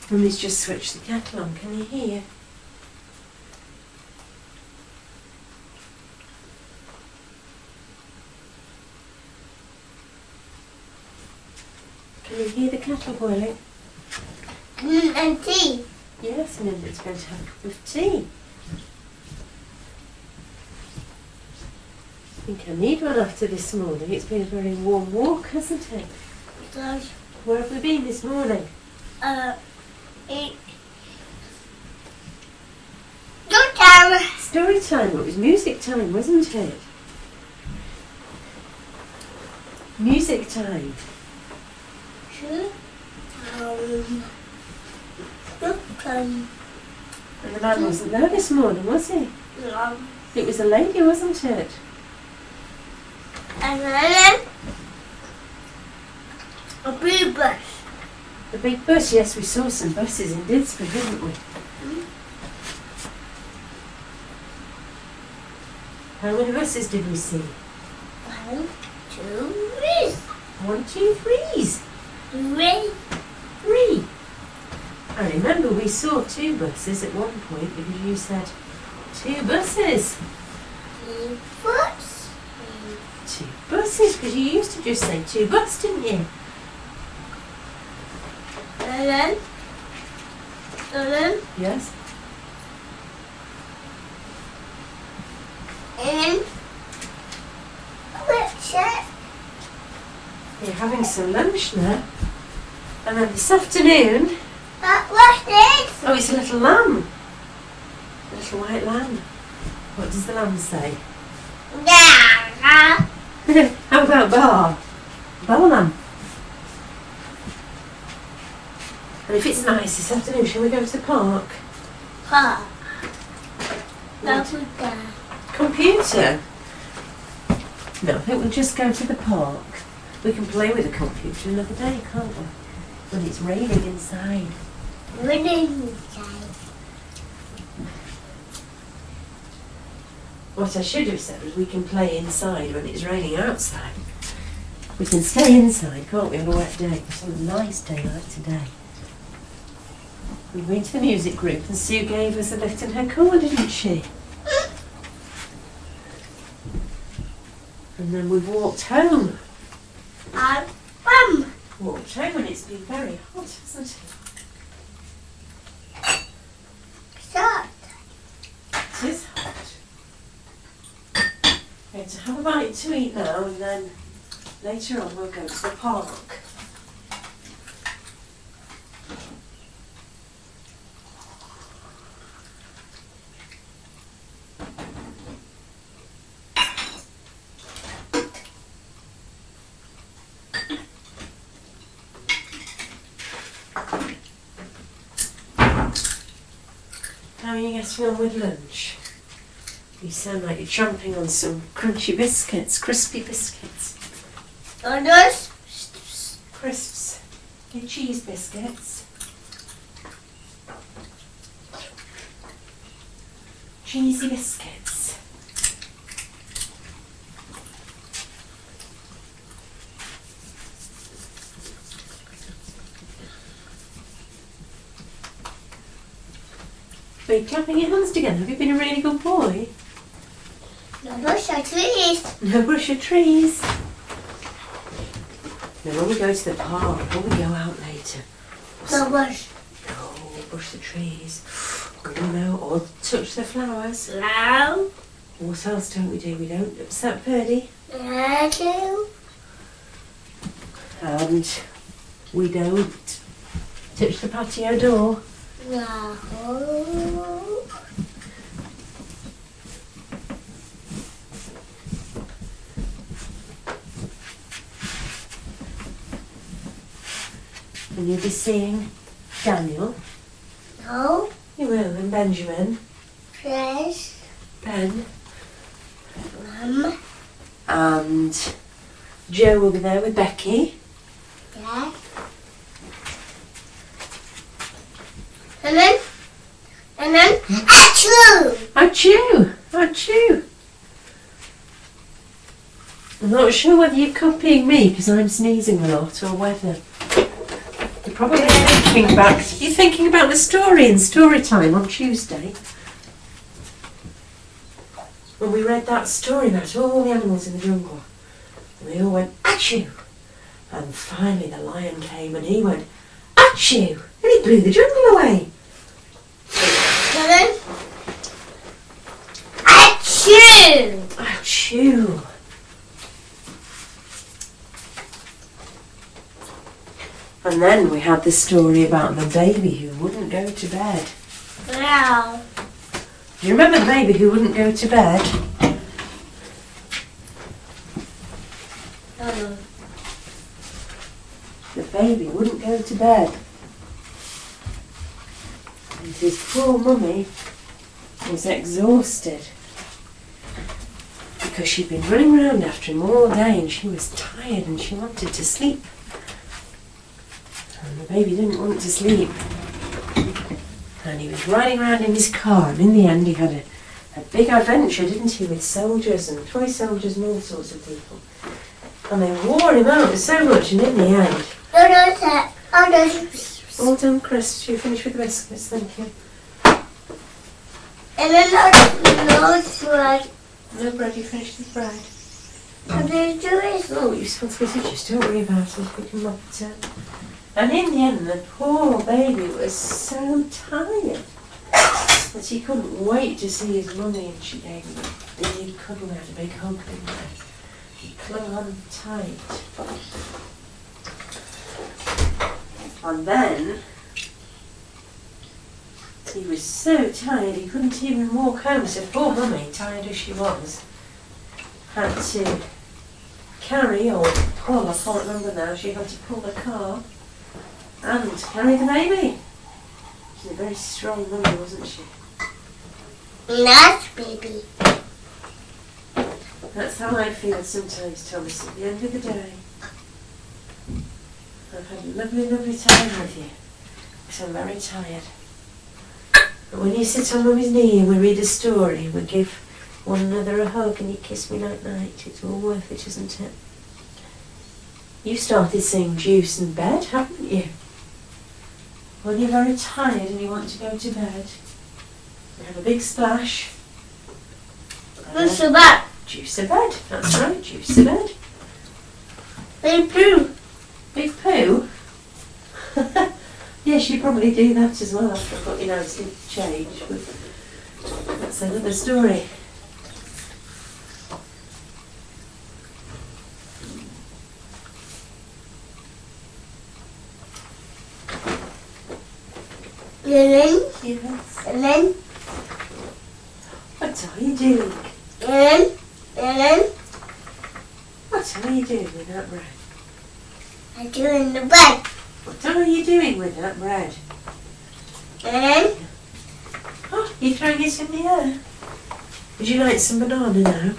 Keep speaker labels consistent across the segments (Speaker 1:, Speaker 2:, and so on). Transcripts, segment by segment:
Speaker 1: Mummy's just switched the kettle on, can you hear? Can you hear the kettle boiling?
Speaker 2: And tea.
Speaker 1: Yes, and then it's going to have a cup of tea. I think I need one after this morning. It's been a very warm walk, hasn't it? Where have we been this morning? Story time. It was music time, wasn't it? Music time. And the man wasn't there this morning, was he?
Speaker 2: No.
Speaker 1: It was a lady, wasn't it?
Speaker 2: And then a blue bus.
Speaker 1: The big bus, yes, we saw some buses in Didsbury, didn't we? How many buses did we see?
Speaker 2: 1, 2, 3.
Speaker 1: 1, 2, 3s.
Speaker 2: 3.
Speaker 1: 3. I remember we saw 2 buses at one point because you said 2 buses.
Speaker 2: 2 bus.
Speaker 1: 2 buses, because you used to just say 2 bus, didn't you?
Speaker 2: And then
Speaker 1: Yes.
Speaker 2: and what's that?
Speaker 1: You're having some lunch now. And then this afternoon,
Speaker 2: What's this?
Speaker 1: oh, it's a little lamb. A little white lamb. What does the lamb say?
Speaker 2: Yeah.
Speaker 1: How about bar? Bar lamb. And if it's nice this afternoon, shall we go to the park?
Speaker 2: Park. That's what that.
Speaker 1: Computer? No, I think we'll just go to the park. We can play with the computer another day, can't we? When it's raining inside.
Speaker 2: Raining.
Speaker 1: What I should have said was we can play inside when it's raining outside. We can stay inside, can't we, on a wet day? It's on a nice day like today. We went to the music group and Sue gave us a lift in her car, didn't she? And then we've walked home. Walked home and it's been very hot, hasn't it?
Speaker 2: Stop.
Speaker 1: It is hot. We're going to have a bite to eat now and then later on we'll go to the park. How are you getting on with lunch? You sound like you're chomping on some crunchy biscuits, crispy biscuits.
Speaker 2: Those?
Speaker 1: Crisps. Your cheese biscuits. Cheesy biscuits. Are you clapping your hands together? Have you been a really good boy?
Speaker 2: No bush or trees.
Speaker 1: No brush your trees. No, when we go to the park, when we go out later.
Speaker 2: No bush.
Speaker 1: No, brush the trees. Oh no, or touch the flowers.
Speaker 2: No.
Speaker 1: What else don't we do? We don't upset Birdie.
Speaker 2: No.
Speaker 1: And we don't touch the patio door.
Speaker 2: No.
Speaker 1: And you'll be seeing Daniel.
Speaker 2: No.
Speaker 1: You will, and Benjamin.
Speaker 2: Fresh.
Speaker 1: Ben.
Speaker 2: Mum.
Speaker 1: And Joe will be there with Becky.
Speaker 2: Dad. And then achoo!
Speaker 1: Achoo! Achoo! I'm not sure whether you're copying me because I'm sneezing a lot or whether you're probably thinking back. You're thinking about the story in story time on Tuesday. When we read that story about all the animals in the jungle. And they all went, achoo! And finally the lion came and he went, achoo! And he blew the jungle away.
Speaker 2: Helen? Achoo!
Speaker 1: Achoo! And then we had the story about the baby who wouldn't go to bed.
Speaker 2: Wow.
Speaker 1: Do you remember the baby who wouldn't go to bed? The baby wouldn't go to bed. And his poor mummy was exhausted because she'd been running around after him all day and she was tired and she wanted to sleep. And the baby didn't want to sleep. And he was riding around in his car, and in the end he had a big adventure, didn't he, with soldiers and toy soldiers and all sorts of people. And they wore him out so much, and in the end... All done, Chris. You finished with the biscuits, thank you.
Speaker 2: And then no bread.
Speaker 1: No bread, you finished with bread.
Speaker 2: How do you do it?
Speaker 1: Oh, you're supposed to be just don't worry about it, we can mop it up. And in the end, the poor baby was so tired that he couldn't wait to see his mummy, and she gave him a big cuddle, had a big hug in there. He clung on tight. And then, he was so tired he couldn't even walk home, so poor mummy, tired as she was, had to carry or pull, I can't remember now, she had to pull the car and carry the baby. She was a very strong mummy, wasn't she?
Speaker 2: Nice baby.
Speaker 1: That's how I feel sometimes, Thomas, at the end of the day. I've had a lovely, lovely time with you, but I'm very tired. But when you sit on Mummy's knee and we read a story and we give one another a hug and you kiss me night night, it's all worth it, isn't it? You started saying juice and bed, haven't you? When you're very tired and you want to go to bed, you have a big splash.
Speaker 2: What's the bed?
Speaker 1: Juice a bed, that's right, juice a bed.
Speaker 2: Big poo.
Speaker 1: Big poo? Yes, you probably do that as well after I've got your nice change, but that's another story.
Speaker 2: Ellen?
Speaker 1: Yes.
Speaker 2: Ellen?
Speaker 1: What are you doing?
Speaker 2: Ellen? Ellen?
Speaker 1: What are you doing with that bread?
Speaker 2: I'm doing the bed.
Speaker 1: What are you doing with that bread?
Speaker 2: Ellen?
Speaker 1: Oh, you're throwing it in the air. Would you like some banana now?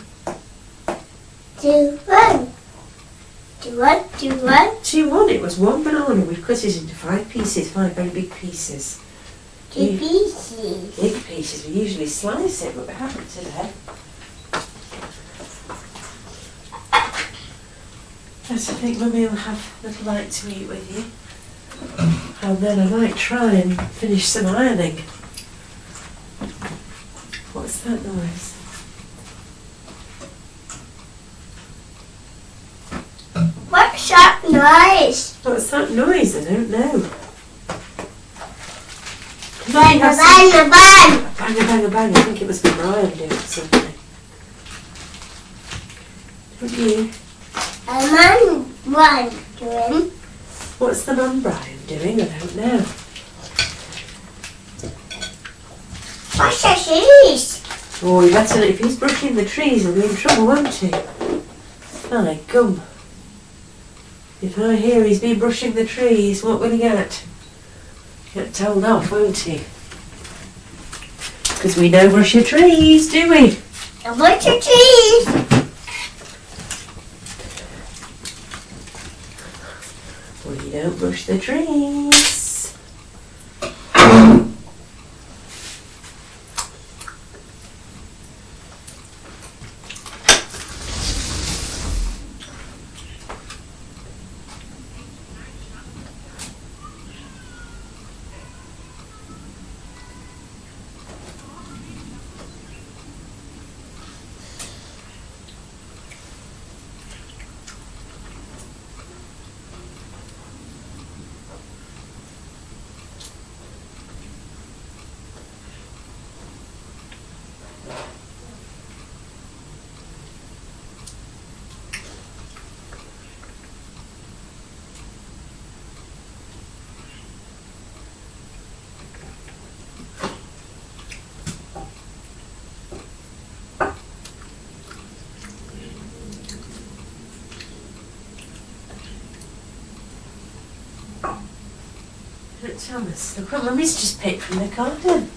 Speaker 2: 2, 1. 2, 1, 2, 1.
Speaker 1: 2, 1. It was one banana. We've cut it into 5 pieces, 5 very big pieces.
Speaker 2: 2 pieces.
Speaker 1: Big pieces. We usually slice it, but we haven't today. Yes, I think Mummy will have a little bite to eat with you. And then I might try and finish some ironing. What's that noise?
Speaker 2: What's that noise?
Speaker 1: What's that noise? I don't know.
Speaker 2: Bang, bang, bang.
Speaker 1: Bang, bang, bang. I think it must be Brian doing something. Don't you?
Speaker 2: I'm one doing.
Speaker 1: What's the mum Brian doing? I don't know.
Speaker 2: What's the cheese?
Speaker 1: Oh, you better, if he's brushing the trees, he'll be in trouble, won't he? My gum. If I hear he's been brushing the trees, what will he get? Get told off, won't he? Because we don't brush your trees, do we?
Speaker 2: A bunch of cheese.
Speaker 1: We don't brush the trees. Thomas, look what Mummy's just picked from the garden.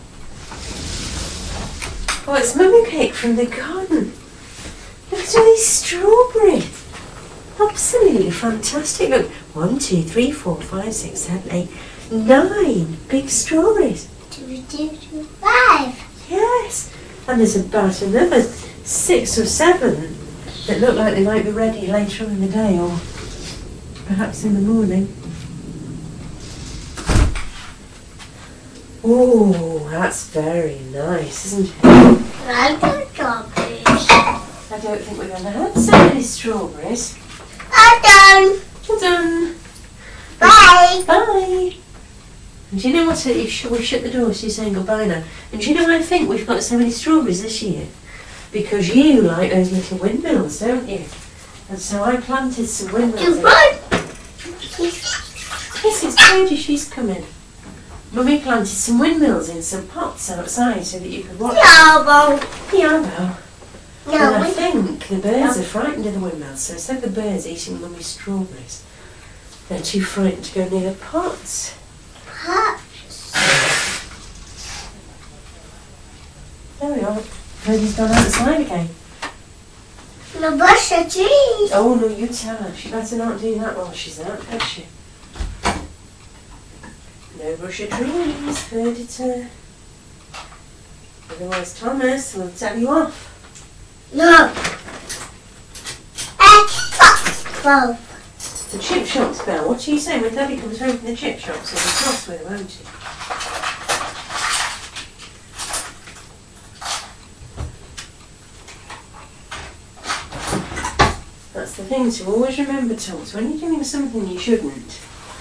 Speaker 1: Oh, it's Mummy picked from the garden. Look at all these strawberries. Absolutely fantastic. Look, 1, 2, 3, 4, 5, 6, 7, 8, 9 big strawberries.
Speaker 2: 2, 2, 2, 5.
Speaker 1: Yes. And there's about another 6 or 7 that look like they might be ready later on in the day or perhaps in the morning. Oh, that's very nice, isn't it?
Speaker 2: I got strawberries.
Speaker 1: I don't think we're going to have so many strawberries.
Speaker 2: I'm done.
Speaker 1: Well done.
Speaker 2: Bye.
Speaker 1: Bye. And do you know what? We shut the door, so you're saying goodbye now. And do you know why I think we've got so many strawberries this year? Because you like those little windmills, don't you? And so I planted some windmills. Yes, it's Cody, she's coming. Mummy planted some windmills in some pots outside so that you could watch
Speaker 2: Elbow.
Speaker 1: the elbow.
Speaker 2: No,
Speaker 1: And I think the birds are frightened of the windmills, so instead of the birds eating Mummy's strawberries, they're too frightened to go near the pots. There we are. Cody's gone outside again.
Speaker 2: No brush your teeth.
Speaker 1: Oh no, you tell her. She better not do that while she's out, does she? No brush your trees, Perdita. Otherwise Thomas will tell you off.
Speaker 2: No. Both.
Speaker 1: The chip shop's bell. What are you saying when Daddy comes home from the chip shop? So he'll be cross with her, won't he? That's the thing to always remember, Thomas. When you're doing something you shouldn't,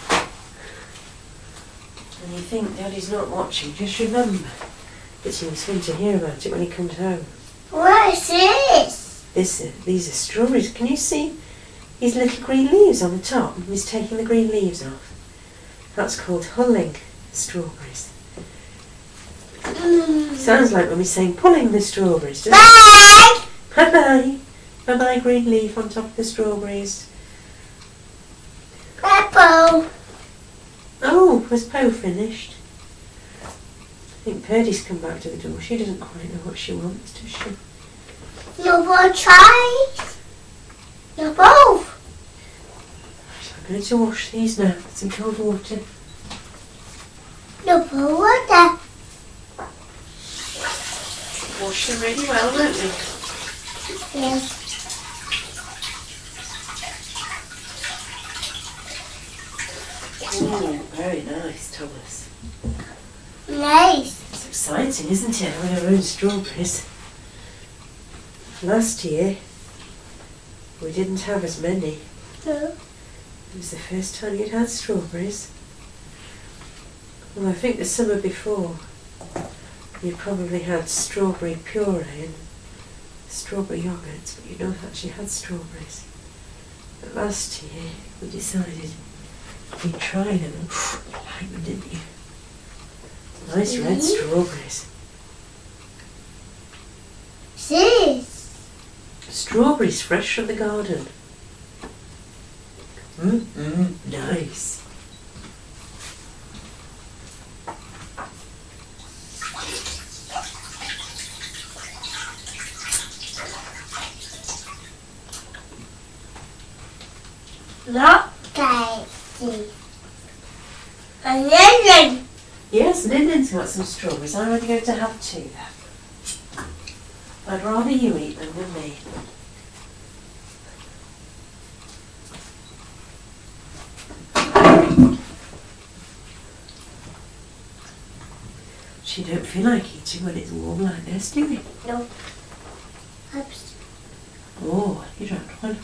Speaker 1: and you think Daddy's not watching, just remember that he's going to hear about it when he comes home.
Speaker 2: What is this?
Speaker 1: These are strawberries. Can you see these little green leaves on the top? He's taking the green leaves off. That's called hulling strawberries. Sounds like when we're saying pulling the strawberries, doesn't it?
Speaker 2: Bye.
Speaker 1: Bye-bye. Bye-bye, green leaf on top of the strawberries.
Speaker 2: Apple.
Speaker 1: Oh, was Poe finished? I think Purdy's come back to the door. She doesn't quite know what she wants, does she?
Speaker 2: No more chives. No both.
Speaker 1: So I'm going to wash these now with some cold water.
Speaker 2: No more water.
Speaker 1: Wash them really well, won't we?
Speaker 2: Yes.
Speaker 1: Oh, very nice, Thomas.
Speaker 2: Nice.
Speaker 1: It's exciting, isn't it, having our own strawberries? Last year, we didn't have as many.
Speaker 2: No.
Speaker 1: It was the first time you'd had strawberries. Well, I think the summer before, you probably had strawberry puree and strawberry yoghurt, but you'd not actually had strawberries. But last year, we decided we'd try them. You liked them, didn't you? Nice red strawberries.
Speaker 2: Sis.
Speaker 1: Strawberries fresh from the garden. Nice.
Speaker 2: Not tasty. And then
Speaker 1: Yes, Lyndon's got some strawberries. I'm only going to have 2 then. I'd rather you eat them than me. You don't feel like eating when it's warm like this, do you?
Speaker 2: no. Oops.
Speaker 1: Oh, you dropped one.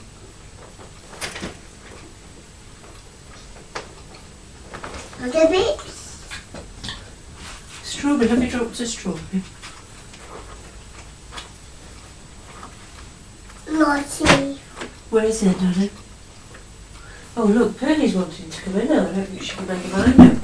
Speaker 2: Other bits.
Speaker 1: Strawberry, have you dropped a strawberry?
Speaker 2: Naughty.
Speaker 1: Where is it, darling? Oh look, Pearlie's wanting to come in now. I don't think she can make a mind up.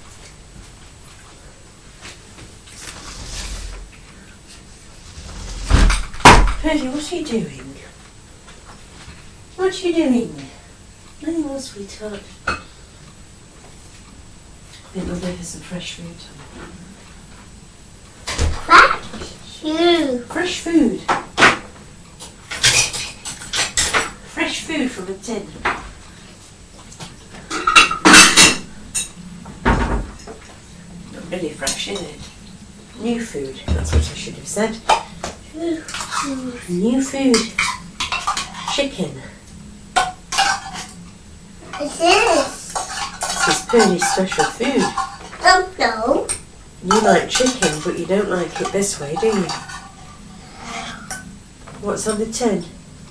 Speaker 1: Pearlie, what are you doing? What are you doing? No, sweetheart. think we'll do some fresh food?
Speaker 2: Shoe.
Speaker 1: Fresh food. Fresh food from a tin. Not really fresh, is it? New food. That's what I should have said. New food. Chicken.
Speaker 2: What's this?
Speaker 1: This is pretty special food.
Speaker 2: Oh no.
Speaker 1: You like chicken, but you don't like it this way, do you? What's on the tin?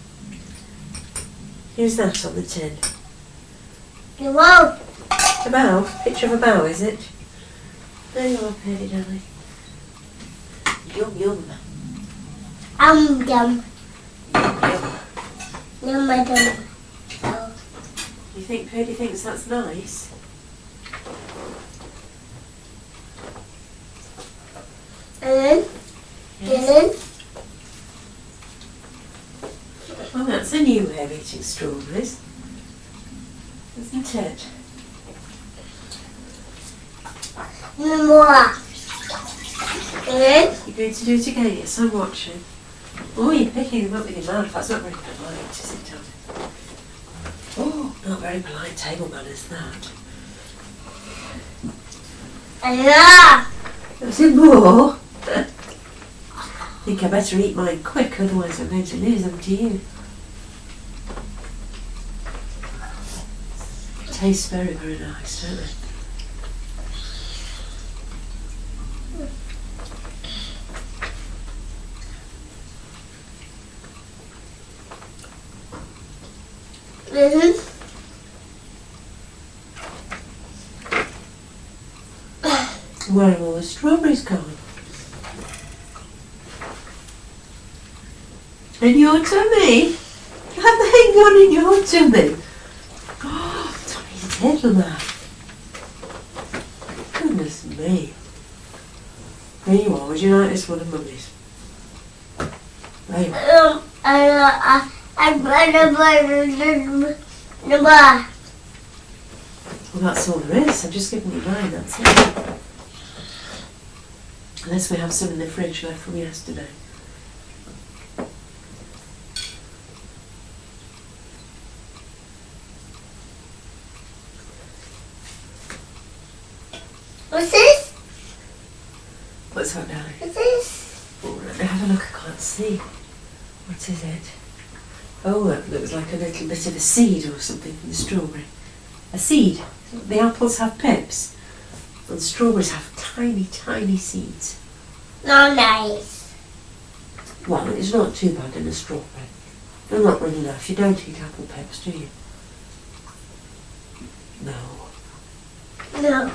Speaker 1: Who's that on the tin?
Speaker 2: You won't.
Speaker 1: A bow? Picture of a bow, is it? There you are, Penny darling. Yum yum.
Speaker 2: Yum.
Speaker 1: Yum yum.
Speaker 2: Yum.
Speaker 1: You think Purdy thinks that's nice?
Speaker 2: And
Speaker 1: Yes.
Speaker 2: then
Speaker 1: Well, that's a new way of eating strawberries, isn't it?
Speaker 2: more. And
Speaker 1: You're going to do it again? Yes, I'm watching. Oh, you're picking them up with your mouth. That's not very polite, is it, Tom? Oh, not very polite table manners, that.
Speaker 2: yeah.
Speaker 1: Is it more? I think I better eat mine quick, otherwise I'm going to lose them to you. They taste very, very nice, don't they? Where have all the strawberries gone? In your tummy? Have they gone in your tummy? Oh, Tommy's little man. Goodness me. There you are. Would you like this one of Mummy's? There you are. Well, that's all there is. I've just given you mine, that's it. Unless we have some in the fridge left from yesterday.
Speaker 2: What's this?
Speaker 1: What's that, darling?
Speaker 2: What's this?
Speaker 1: Oh, let me have a look. I can't see. What is it? Oh, it looks like a little bit of a seed or something from the strawberry. A seed. The apples have pips. And strawberries have tiny, tiny seeds.
Speaker 2: No nice.
Speaker 1: Well, it's not too bad in a strawberry. They're not really enough. You don't eat apple pips, do you? No.
Speaker 2: No.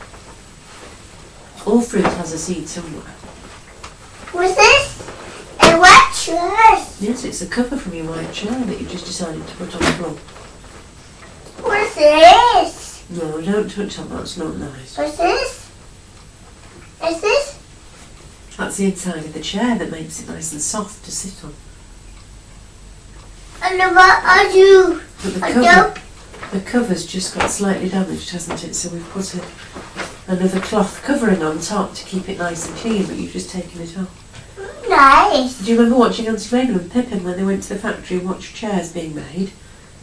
Speaker 1: All fruit has a seed somewhere.
Speaker 2: What's this? A white shirt.
Speaker 1: Yes, it's a cover from your white chair that you just decided to put on the floor.
Speaker 2: What's this?
Speaker 1: No, don't touch that. That's not nice.
Speaker 2: What's this? What's this?
Speaker 1: That's the inside of the chair that makes it nice and soft to sit on.
Speaker 2: And what are you?
Speaker 1: But the cover's just got slightly damaged, hasn't it? So we've put another cloth covering on top to keep it nice and clean, but you've just taken it off.
Speaker 2: Nice.
Speaker 1: Do you remember watching Auntie Mabel and Pippin when they went to the factory and watched chairs being made?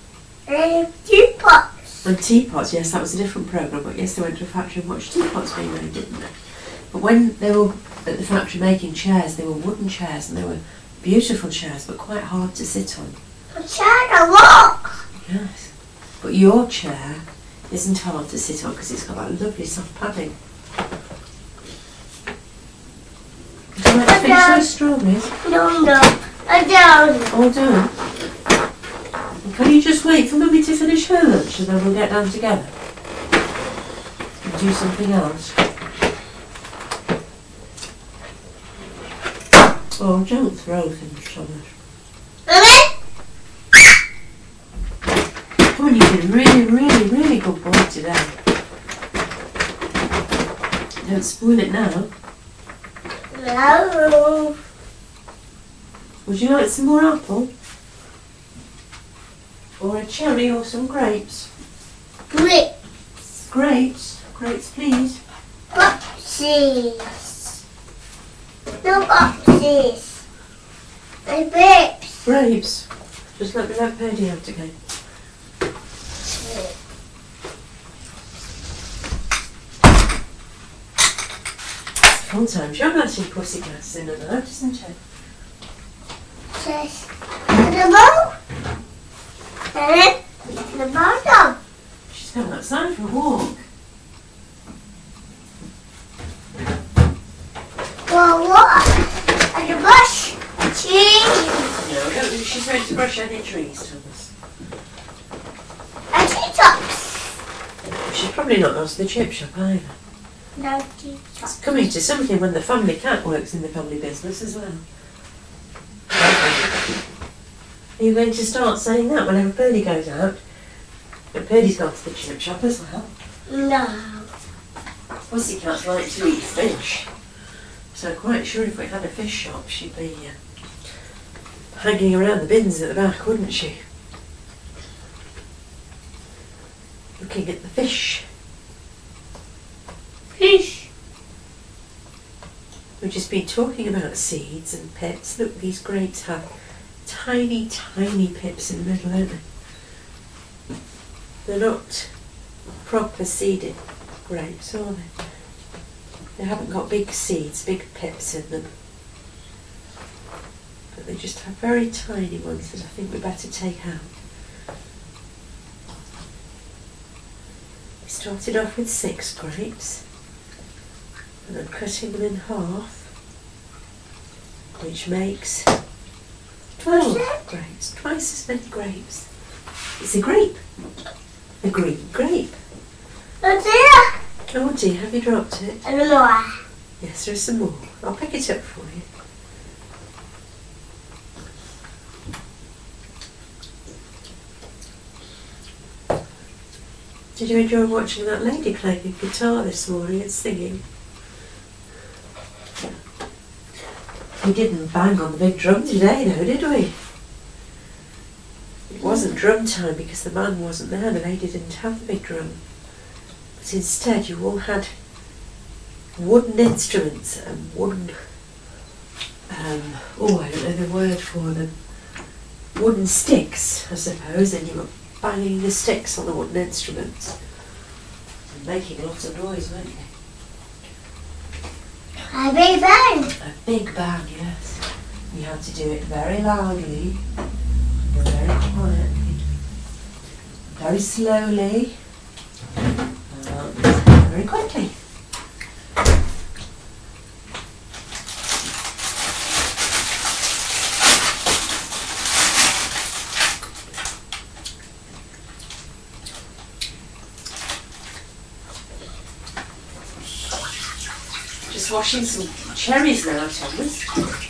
Speaker 2: Teapots.
Speaker 1: And teapots, yes, that was a different programme, but yes, they went to a factory and watched teapots being made, didn't they? But when they were at the factory making chairs, they were wooden chairs and they were beautiful chairs, but quite hard to sit on.
Speaker 2: I'm trying to walk.
Speaker 1: Yes. But your chair isn't hard to sit on because it's got that lovely soft padding. Would you like to finish those strawberries?
Speaker 2: No. I don't.
Speaker 1: All done? Can you just wait for Mummy to finish her lunch and then we'll get down together? And do something else? Oh, don't throw things, Thomas.
Speaker 2: Mommy?
Speaker 1: Come on, you've been really, really, really good boy today. Don't spoil it now.
Speaker 2: No.
Speaker 1: Would you like some more apple? Or a cherry or some grapes?
Speaker 2: Grapes.
Speaker 1: Grapes? Grapes, please.
Speaker 2: Boxes. No boxes. And grapes.
Speaker 1: Grapes. Just let me let Purdy out again. Full time job letting pussycats in and out, isn't it?
Speaker 2: Says the ball. And the bottom.
Speaker 1: She's going outside for a walk.
Speaker 2: Well, what? And the bush. Tree.
Speaker 1: No, I don't think she's going to brush any trees, Thomas.
Speaker 2: And treetops.
Speaker 1: She's probably not gone to the chip shop either.
Speaker 2: No
Speaker 1: It's
Speaker 2: treetops.
Speaker 1: coming to something when the family cat works in the family business as well. Are you going to start saying that whenever Purdy goes out? But Purdy's gone to the chip shop as well.
Speaker 2: No.
Speaker 1: Pussycats like to eat fish. So I'm quite sure if we had a fish shop, she'd be hanging around the bins at the back, wouldn't she? Looking at the fish.
Speaker 2: Fish.
Speaker 1: We've just been talking about seeds and pips. Look, these grapes have tiny, tiny pips in the middle, aren't they? They're not proper seeded grapes, are they? They haven't got big seeds, big pips in them. But they just have very tiny ones that I think we better take out. We started off with 6 grapes. And I'm cutting them in half, which makes 12 grapes, twice as many grapes. It's a grape, a green grape.
Speaker 2: Oh dear.
Speaker 1: Oh dear, have you dropped it?
Speaker 2: And more.
Speaker 1: Yes, there's some more. I'll pick it up for you. Did you enjoy watching that lady playing the guitar this morning and singing? We didn't bang on the big drum today though, did we? It wasn't drum time because the man wasn't there, the lady didn't have the big drum. But instead you all had wooden instruments and wooden, I don't know the word for them, wooden sticks I suppose, and you were banging the sticks on the wooden instruments and making lots of noise, weren't you?
Speaker 2: A big bang.
Speaker 1: A big bang, yes. You had to do it very loudly, and very quietly, very slowly, and very quickly. Just washing some cherries now, Thomas.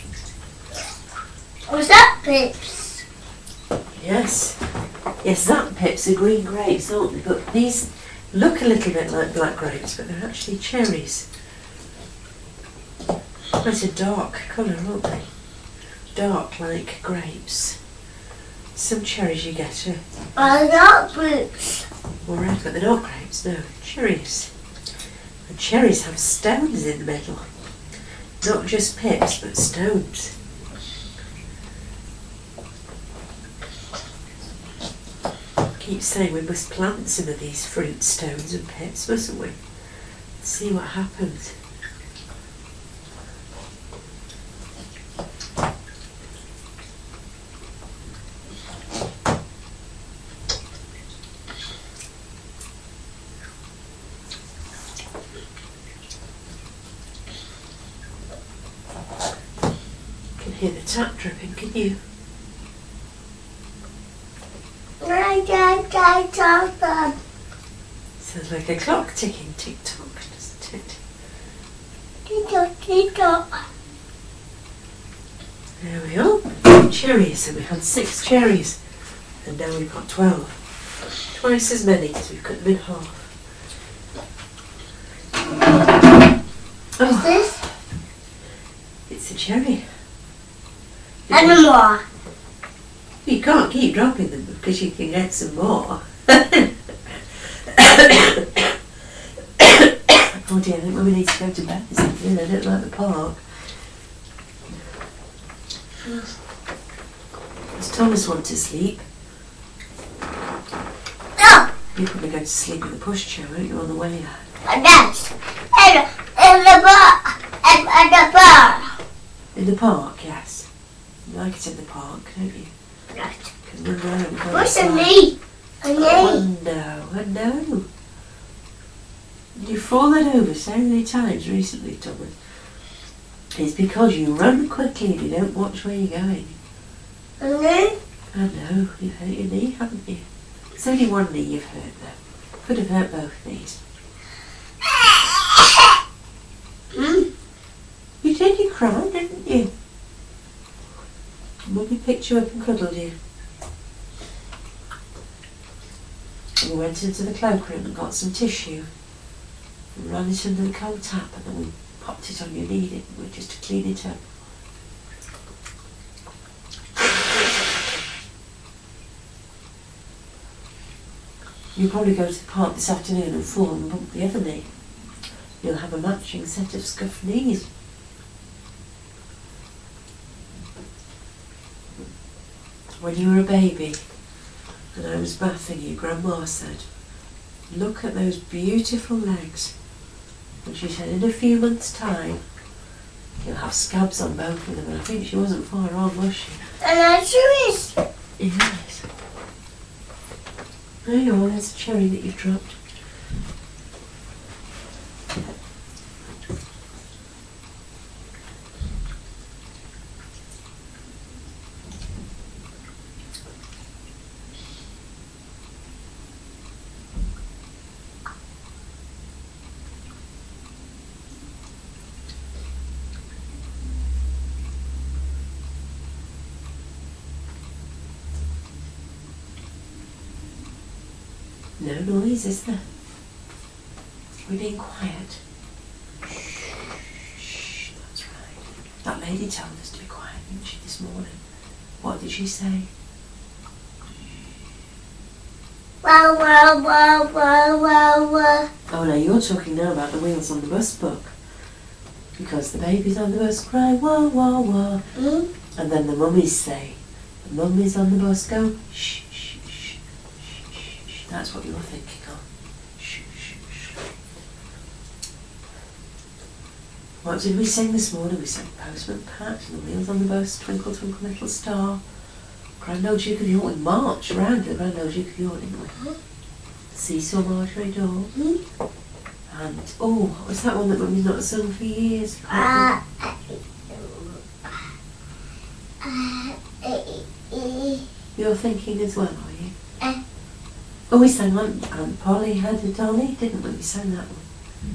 Speaker 2: What's that, Pips?
Speaker 1: Yes. Yes, that pips are green grapes, aren't they? But these look a little bit like black grapes, but they're actually cherries. Quite a dark colour, aren't they? Dark like grapes. Some cherries you get
Speaker 2: Are not boots.
Speaker 1: more red, but they're not grapes, no, cherries. And cherries have stones in the middle. Not just pips, but stones. Keep saying we must plant some of these fruit stones and pips, mustn't we? See what happens. You can hear the tap dripping, can you? Sounds like a clock ticking, tick-tock, doesn't it?
Speaker 2: Tick-tock.
Speaker 1: There we are. Cherries, and we had 6 cherries, and now we've got 12. Twice as many because we've cut them in half.
Speaker 2: What's
Speaker 1: Oh,
Speaker 2: this?
Speaker 1: it's a cherry.
Speaker 2: And more.
Speaker 1: You can't keep dropping them because you can get some more. Oh dear, I think we need to go to bed this afternoon. I don't like the park. Does Thomas want to sleep?
Speaker 2: No.
Speaker 1: You're probably going to sleep in the pushchair, won't you, on the way out?
Speaker 2: Yes. In the bar. In the bar.
Speaker 1: In the park, yes. You like it in the park, don't you?
Speaker 2: Right.
Speaker 1: Can run around and go
Speaker 2: What's a
Speaker 1: outside.
Speaker 2: knee? A knee.
Speaker 1: Oh no, I know. You've fallen over so many times recently, Thomas. It's because you run quickly and you don't watch where you're going.
Speaker 2: A knee?
Speaker 1: I know, you've hurt your knee, haven't you? It's only one knee you've hurt though. Could have hurt both knees. You did, you cried, didn't you? Mummy picked you up and cuddled you. And we went into the cloakroom and got some tissue. We ran it under the cold tap and then we popped it on your knee, didn't we, just to clean it up. You'll probably go to the park this afternoon and fall and bump the other knee. You'll have a matching set of scuffed knees. When you were a baby and I was bathing you, Grandma said, look at those beautiful legs. And she said, in a few months' time, you'll have scabs on both of them. And I think she wasn't far wrong, was she?
Speaker 2: And I choose.
Speaker 1: Yes. There you are, there's a cherry that you've dropped. No noise, is there? We're being quiet. Shh, that's right. That lady told us to be quiet, didn't she, this morning? What did she say?
Speaker 2: Wow, wow, wow, wow, wow, wow.
Speaker 1: Oh no, you're talking now about the Wheels on the Bus book. Because the babies on the bus cry, wah, wah, wah. And then the mummies say, the mummies on the bus go, shh, shh, shh, shh, shh, shh. That's what you're thinking of. Shh, shh, shh. What did we sing this morning? We sang Postman Pat and the Wheels on the Bus, Twinkle, Twinkle, Little Star. Grand Old Duke of York. We marched around the Grand Old Duke of York, didn't we? Seesaw Marjorie Door. And, oh, what was that one that Mummy's not sung for years? You're thinking as well, are you? Oh, we sang Aunt Polly had a dolly, didn't we? We sang that one.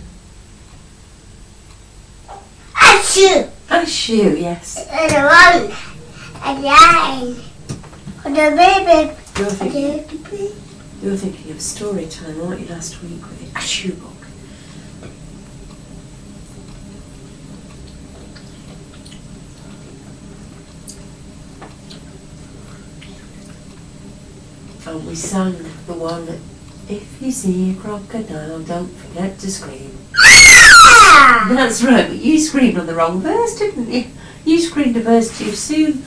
Speaker 2: Achoo!
Speaker 1: Ashoo, yes.
Speaker 2: And a one. And nine. And a baby.
Speaker 1: You're thinking of story time, weren't you, last week with the Ashoo book? And we sang the one that, if you see a crocodile, don't forget to scream. That's right, but you screamed on the wrong verse, didn't you? You screamed a verse too soon.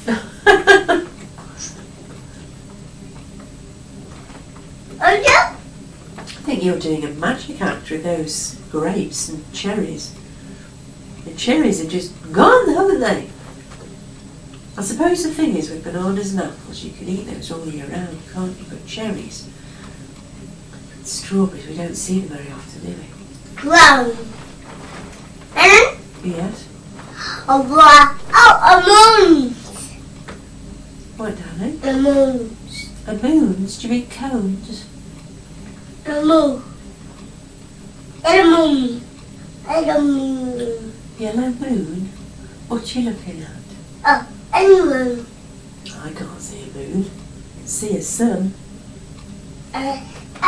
Speaker 2: Oh, yeah?
Speaker 1: I think you're doing a magic act with those grapes and cherries. The cherries are just gone, haven't they? I suppose the thing is with bananas and apples, you can eat those all year round, can't you? But cherries, strawberries, we don't see them very often, do we?
Speaker 2: Brown. And
Speaker 1: Yes.
Speaker 2: a black. Oh, a moon.
Speaker 1: What, darling?
Speaker 2: A moon.
Speaker 1: And moons? Do you mean cones?
Speaker 2: A moon. And a moon. And a moon.
Speaker 1: Yellow moon? What are you looking at?
Speaker 2: Oh, and a moon.
Speaker 1: I can't see a moon. See a sun.
Speaker 2: And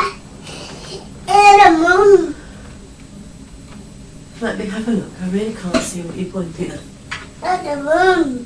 Speaker 2: a moon.
Speaker 1: Let me have a look. I really can't see what you're pointing at.
Speaker 2: And a moon.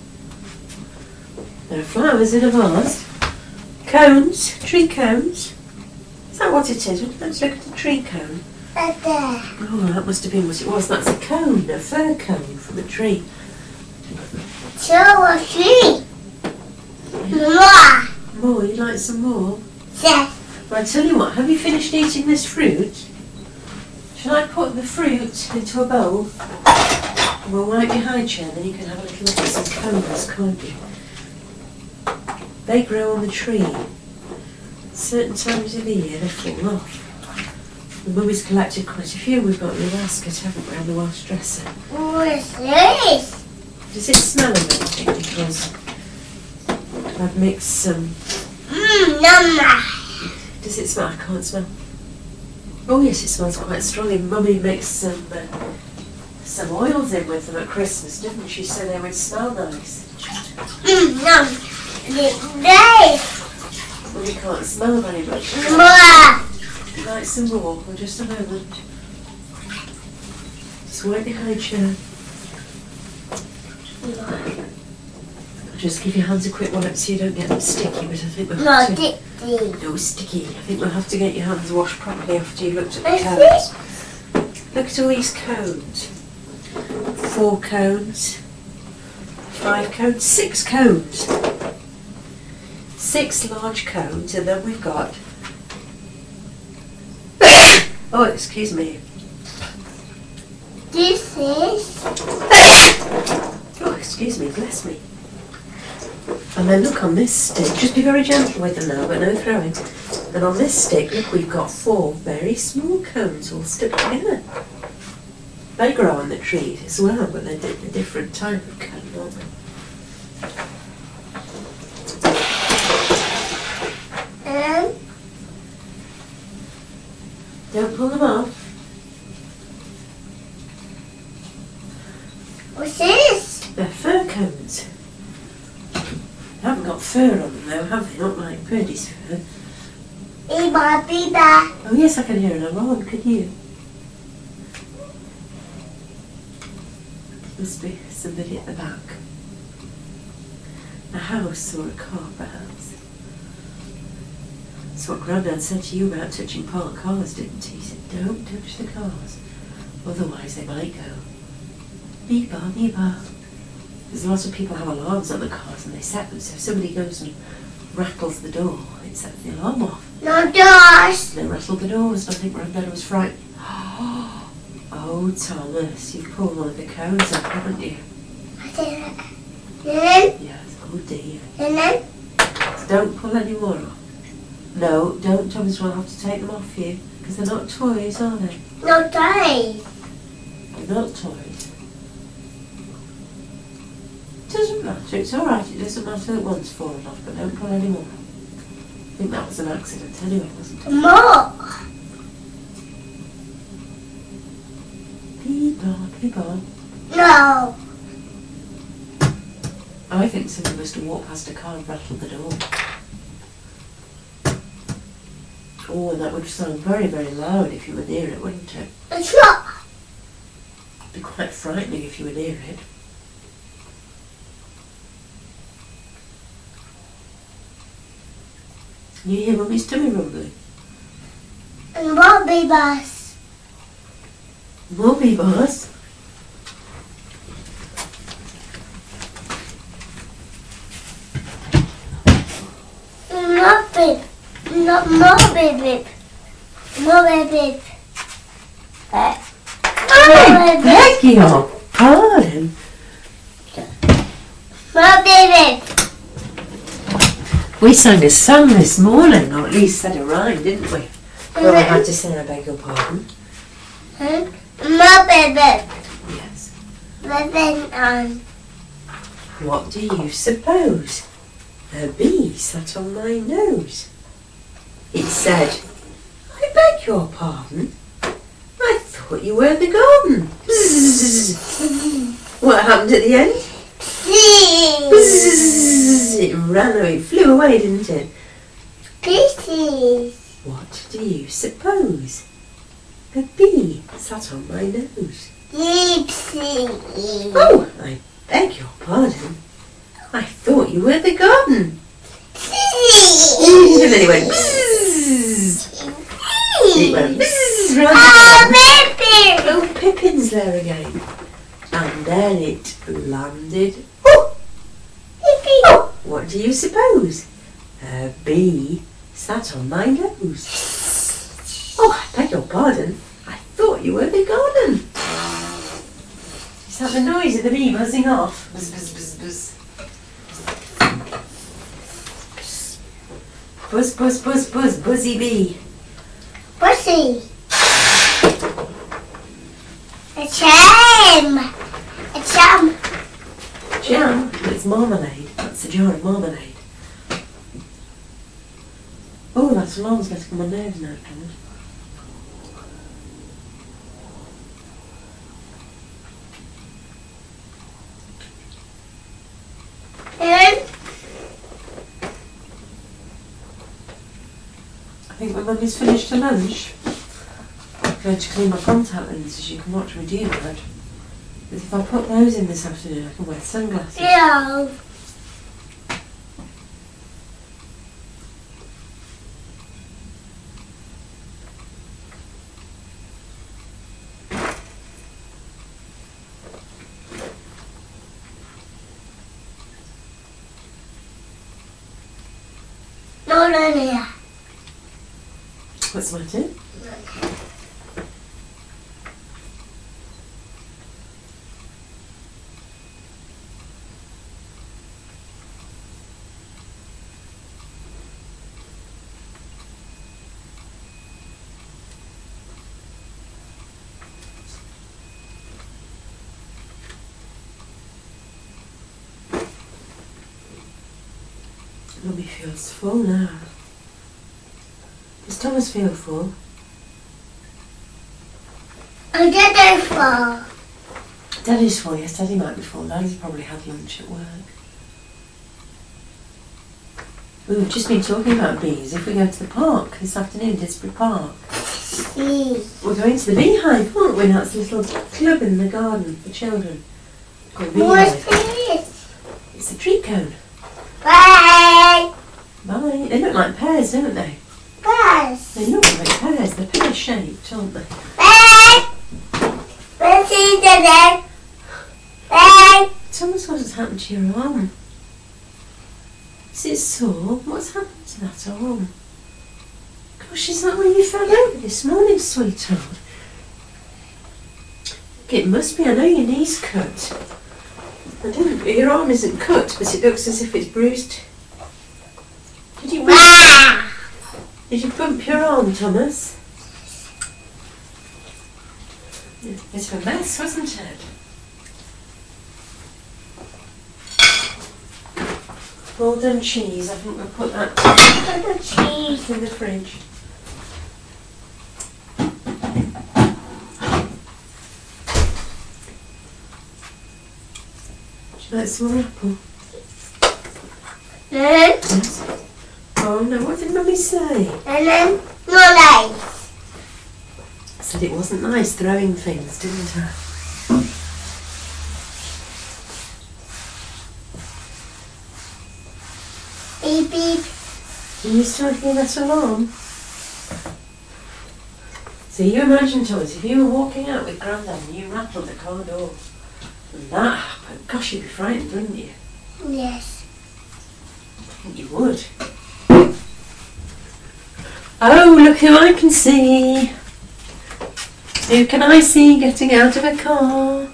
Speaker 1: There are flowers in a vase. Cones, tree cones. Is that what it is? Let's look at the tree cone. Oh, that must have been what it was. That's a cone, a fir cone from a tree.
Speaker 2: So a tree. More.
Speaker 1: More? You'd like some more?
Speaker 2: Yes.
Speaker 1: Well, I tell you what, have you finished eating this fruit? Shall I put the fruit into a bowl? And we'll wipe your high chair, then you can have a little look at some cones, can't you? They grow on the tree. Certain times of the year they fall off. The mummy's collected quite a few. We've got in the basket, haven't we, on the wash dresser.
Speaker 2: What's this?
Speaker 1: Does it smell of anything? Because I've mixed some...
Speaker 2: Number.
Speaker 1: Does it smell? I can't smell. Oh yes, it smells quite strongly. Mummy mixed some oils in with them at Christmas, didn't she? So they would smell nice.
Speaker 2: Num. This.
Speaker 1: Well, you can't smell very much.
Speaker 2: More.
Speaker 1: Would you like some more? Or just a moment. Just wipe your high chair. I'll just give your hands a quick wipe so you don't get them sticky, but I think we'll have to... No, sticky. I think we'll have to get your hands washed properly after you've looked at the cones. Look at all these cones. 4 cones. 5 cones. 6 cones. 6 large cones, and then we've got... Oh, excuse me.
Speaker 2: This is.
Speaker 1: Oh, excuse me, bless me. And then look on this stick, just be very gentle with them now, but no throwing. And on this stick, look, we've got 4 very small cones all stuck together. They grow on the tree as well, but they're a different type of cone, aren't they? Don't pull them off.
Speaker 2: What's this?
Speaker 1: They're fir cones. They haven't got fur on them though, have they? Not like Birdie's fur.
Speaker 2: Eba, biba.
Speaker 1: Oh yes, I can hear an alarm, could you? Must be somebody at the back. A house or a car perhaps. That's what Grandad said to you about touching parked cars, didn't he? He said, don't touch the cars, otherwise they might go beep-ba, beep-ba. There's a lot of people have alarms on the cars and they set them, so if somebody goes and rattles the door, it sets the alarm off.
Speaker 2: No doors.
Speaker 1: They rattled the doors, and I think Grandad was frightened. Oh, Thomas, you've pulled one of the cones off, haven't you? Yes, oh dear. So don't pull any more off. No, don't, Thomas, we'll have to take them off you, because they're not toys, are they?
Speaker 2: No toys.
Speaker 1: They're not toys. Doesn't matter, it's alright, it doesn't matter that one's fallen off, but don't pull any more off. I think that was an accident anyway, wasn't it?
Speaker 2: More.
Speaker 1: Beep-ba, beep-ba.
Speaker 2: No.
Speaker 1: I think somebody must have walked past a car and rattled the door. Oh, and that would sound very, very loud if you were near it, wouldn't it?
Speaker 2: It's not.
Speaker 1: It'd be quite frightening if you were near it. Can you hear Mummy's tummy rumbling?
Speaker 2: And more bibas.
Speaker 1: More bee-bars.
Speaker 2: More bib. No, more baby. More baby.
Speaker 1: I beg your pardon.
Speaker 2: More baby.
Speaker 1: We sang a song this morning, or at least said a rhyme, didn't we? Well, I had to say I beg your pardon.
Speaker 2: More baby.
Speaker 1: Yes.
Speaker 2: Baby on.
Speaker 1: What do you suppose? A bee sat on my nose. It said, I beg your pardon. I thought you were in the garden. Bzzz. What happened at the end? Bzzz. It ran away, flew away, didn't it?
Speaker 2: Pieces.
Speaker 1: What do you suppose? A bee sat on my nose.
Speaker 2: Gypsy.
Speaker 1: Oh, I beg your pardon. I thought you were in the garden. And then it went bzzz. It went bzzz. Right.
Speaker 2: baby.
Speaker 1: Oh, Pippin's there again. And then it landed. Oh!
Speaker 2: Baby.
Speaker 1: What do you suppose? A bee sat on my nose. Oh, I beg your pardon. I thought you were the garden. Is that the noise of the bee buzzing off? Buzz, buzz, buzz, buzz. Buzz, buzz, buzz, buzz, buzzy bee.
Speaker 2: Pussy. A jam. A jam.
Speaker 1: Jam? It's marmalade. That's a jar of marmalade. Oh, that alarm's getting on my nerves now, Thomas.
Speaker 2: And
Speaker 1: I think when Mummy's finished her lunch, I'm going to clean my contact lenses. You can watch me do that. But if I put those in this afternoon, I can wear sunglasses.
Speaker 2: yeah. No, no, no.
Speaker 1: What's the matter? Mummy feels full now. Does Thomas feel full?
Speaker 2: I get it for.
Speaker 1: Daddy's full, yes, Daddy might be full. Daddy's probably had lunch at work. We've just been talking about bees. If we go to the park this afternoon, Disbury Park, we're going to the beehive, aren't we? That's a little club in the garden for children called
Speaker 2: What's
Speaker 1: Beehive.
Speaker 2: this?
Speaker 1: It's a tree cone.
Speaker 2: Bye.
Speaker 1: Bye. They look like pears, don't they?
Speaker 2: Bye.
Speaker 1: They look like pears. They're pear-shaped, aren't they?
Speaker 2: Bye. Let's see the next. Bye.
Speaker 1: Thomas, what has happened to your arm? Is it sore? What's happened to that arm? Gosh, is that where you fell over this morning, sweetheart? It must be. I know your knee's cut. Your arm isn't cut, but it looks as if it's bruised. Did you bump your arm, Thomas? It's a mess, wasn't it? Well done cheese. I think we'll put that
Speaker 2: Cheese.
Speaker 1: in the fridge. Would you like some more apple? Yes. Oh no, what did Mummy say?
Speaker 2: And then no life.
Speaker 1: I said it wasn't nice throwing things, didn't I?
Speaker 2: Beep beep.
Speaker 1: Are you still hear that alarm? So you imagine, Thomas, if you were walking out with Grandad and you rattled the car door, and that happened, gosh, you'd be frightened, wouldn't you?
Speaker 2: Yes.
Speaker 1: I think you would. Oh, look who I can see. Who can I see getting out of a car?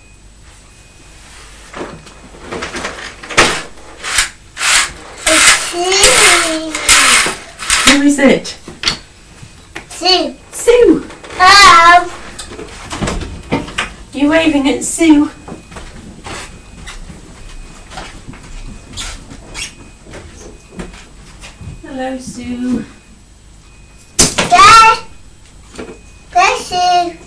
Speaker 1: Who is it?
Speaker 2: Sue.
Speaker 1: Sue!
Speaker 2: Oh.
Speaker 1: You waving at Sue? Hello, Sue.
Speaker 2: Dad. That's Sue.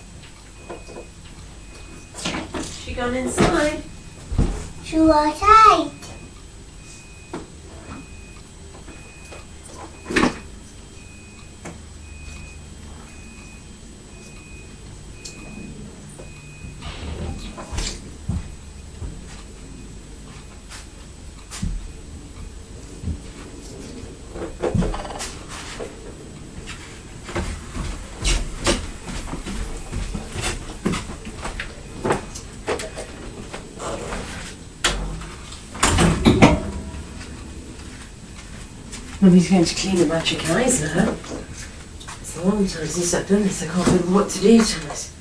Speaker 1: She gone inside?
Speaker 2: She was right.
Speaker 1: Mummy's going to clean the magic eyes now. It's a long time since I've done this. I can't remember what to do, Thomas.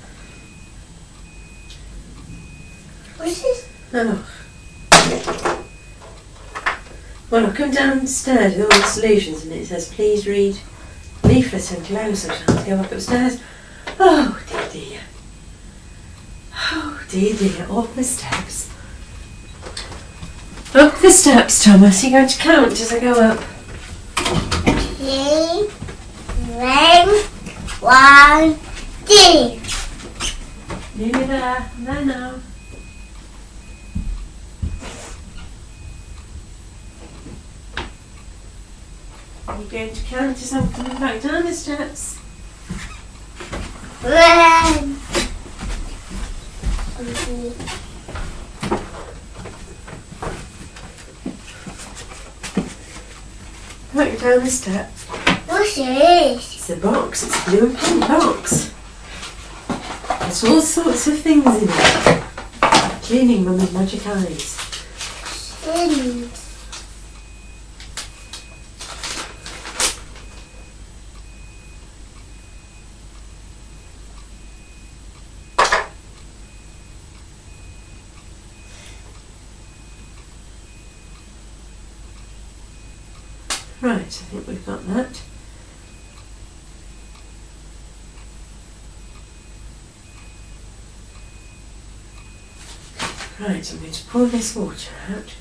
Speaker 2: What's this?
Speaker 1: Oh. Well, I've come downstairs with all the solutions and it says, please read leaflet and close. I have to go up upstairs. Oh, dear, dear. Oh, dear, dear. Up the steps. Up the steps, Thomas. You're going to count as I go up.
Speaker 2: 3, 1, 2.
Speaker 1: Nearly there. There now. You're going to count as I'm coming back down the steps.
Speaker 2: 1.
Speaker 1: Back down the steps.
Speaker 2: What's this?
Speaker 1: It's a box. It's a blue and pink box. There's all sorts of things in it. Cleaning Mummy's magic eyes. Right, I think we've got that. Right, I'm going to pour this water out.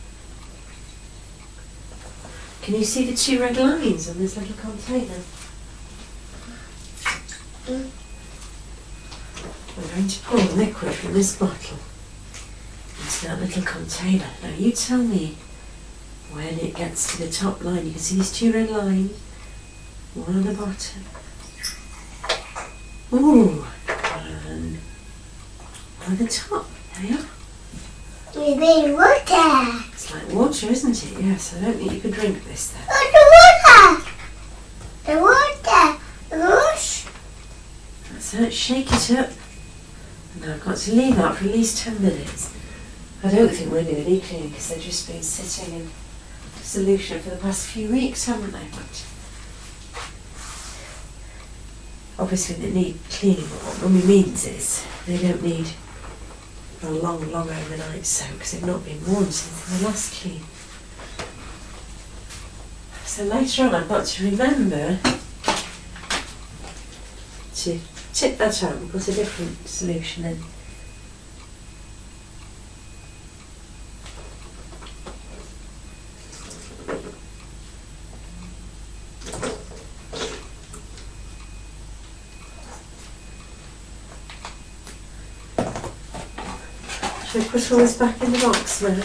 Speaker 1: Can you see the 2 red lines on this little container? I'm going to pour the liquid from this bottle into that little container. Now you tell me when it gets to the top line. You can see these 2 red lines, one on the bottom. Ooh, and one on the top. There you are.
Speaker 2: Maybe water.
Speaker 1: It's like water, isn't it? Yes, I don't think you could drink this then.
Speaker 2: Oh, the water. The water. The wash.
Speaker 1: That's it, shake it up. And now I've got to leave that for at least 10 minutes. I don't think we're doing any cleaning because they've just been sitting in solution for the past few weeks, haven't they? But obviously they need cleaning, but what Mummy means is they don't need a long overnight soak because they've not been worn since the last clean. So later on I've got to remember to tip that out and put a different solution in. Shall we put all this back in the box now?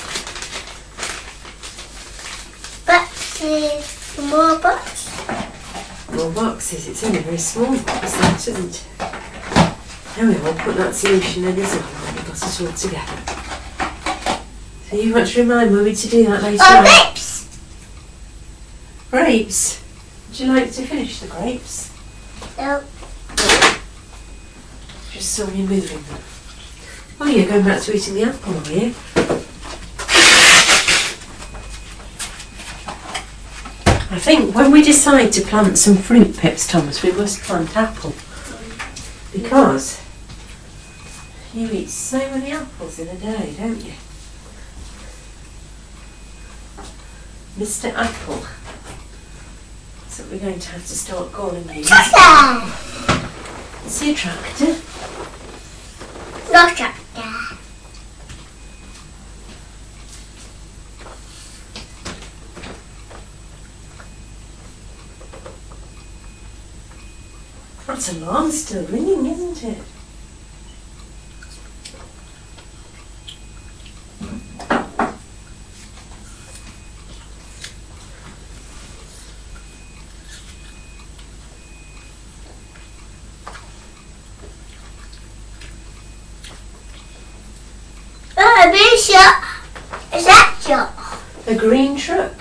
Speaker 2: Boxes. More boxes.
Speaker 1: More boxes. It's only a very small box, that isn't it? There we are, put that solution in as well and we've got it all together. So you want to remind Mummy to do that later on.
Speaker 2: Grapes.
Speaker 1: Grapes? Would you like to finish the grapes?
Speaker 2: No.
Speaker 1: Just saw you moving them. Oh, you're going back to eating the apple, are you? I think when we decide to plant some fruit pips, Thomas, we must plant apple. Because you eat so many apples in a day, don't you? Mr. Apple. That's what we're going to have to start calling you.
Speaker 2: Tractor.
Speaker 1: See a tractor?
Speaker 2: No tractor.
Speaker 1: That alarm's still ringing, isn't it?
Speaker 2: Oh, a big shot. Is that shot?
Speaker 1: A green truck.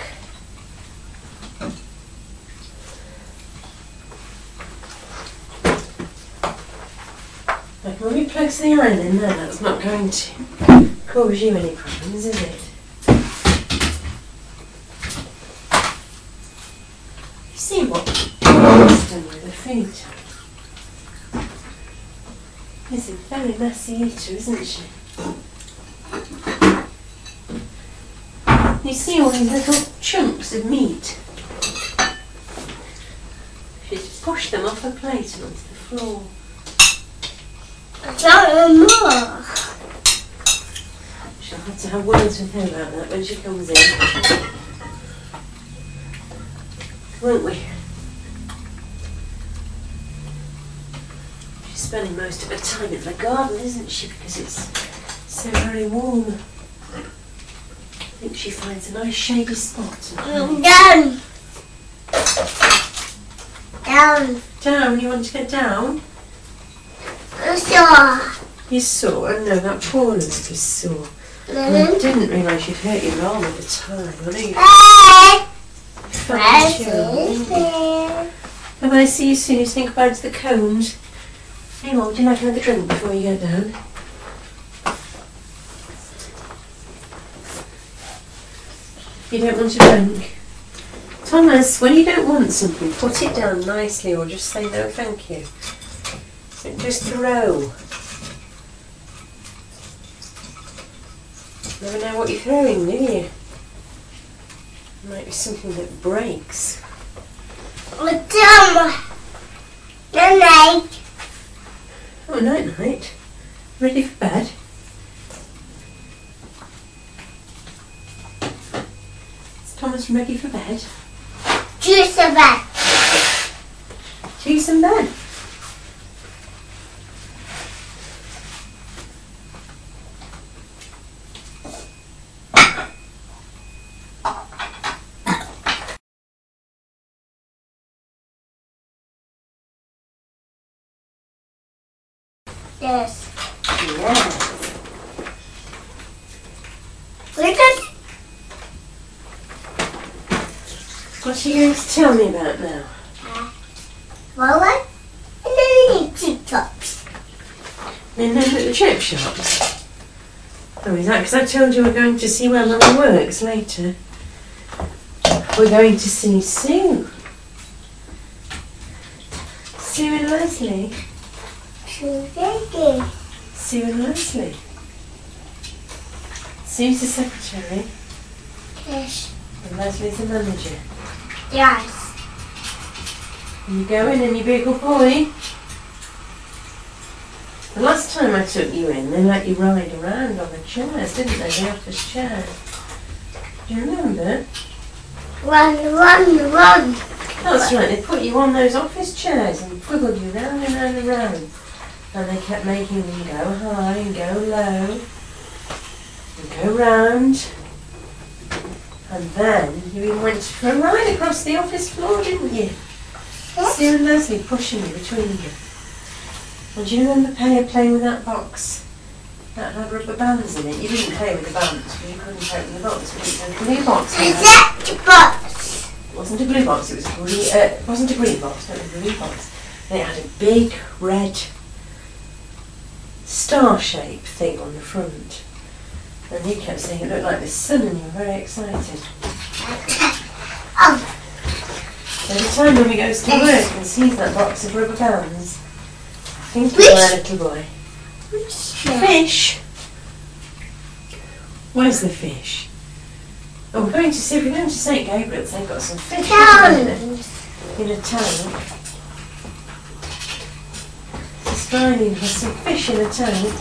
Speaker 1: Like when we plug the iron in there, that's not going to cause you any problems, is it? See what Mum's done with the food. She's a very messy eater, isn't she? You see all these little chunks of meat? She's pushed them off her plate and onto the floor.
Speaker 2: I don't know more.
Speaker 1: She'll have to have words with her about that when she comes in. Won't we? She's spending most of her time in the garden, isn't she? Because it's so very warm. I think she finds a nice shady spot.
Speaker 2: Down. Down.
Speaker 1: Down? You want to get down?
Speaker 2: Sure.
Speaker 1: You saw? Oh no, that poor Luke is sore. I didn't realise you'd hurt your arm at the time. I know you felt chill. But I see you soon. You think about the cones. Hang on, would you like another drink before you get down? You don't want a drink? Thomas, when you don't want something, put it down nicely or just say no thank you. Don't just throw. Never know what you're throwing, do you? It might be something that breaks.
Speaker 2: Good night.
Speaker 1: Oh, night night. Ready for bed? Is Thomas ready for bed?
Speaker 2: Juice of bed.
Speaker 1: Juice and bed.
Speaker 2: Yes.
Speaker 1: Yes.
Speaker 2: Look at
Speaker 1: What are you going to tell me about now?
Speaker 2: Wallet and then chip tops.
Speaker 1: In the chip shops? Oh, is that because I told you we're going to see where Mummy works later? We're going to see Sue. Sue and Leslie.
Speaker 2: Sugar.
Speaker 1: Sue and Leslie. Sue's the secretary
Speaker 2: Yes.
Speaker 1: and Leslie's the manager.
Speaker 2: Yes.
Speaker 1: And you go in and you be a good boy. The last time I took you in, they let you ride around on the chairs, didn't they? The office chairs. Do you remember?
Speaker 2: Run.
Speaker 1: That's right, they put you on those office chairs and wiggled you round and round and round. And they kept making them go high and go low and go round. And then you even went for a ride across the office floor, didn't you?
Speaker 2: Yes.
Speaker 1: Sue and Leslie pushing you between you. And do you remember playing with that box that had rubber bands in it? You didn't play with the bands because you couldn't open the box. But it was a blue box.
Speaker 2: Is that the box?
Speaker 1: It wasn't a blue box, it was a green, it wasn't a green box, but a blue box. And it had a big red star-shaped thing on the front. And you kept saying it looked like the sun and you were very excited.
Speaker 2: Oh.
Speaker 1: So every time Mummy goes to work and sees that box of rubber bands, I think of my little boy. Fish? Where's the fish? Oh, we're going to see if we're going to St Gabriel's. They've got some fish in a tank. It's finding there's some fish in a tank.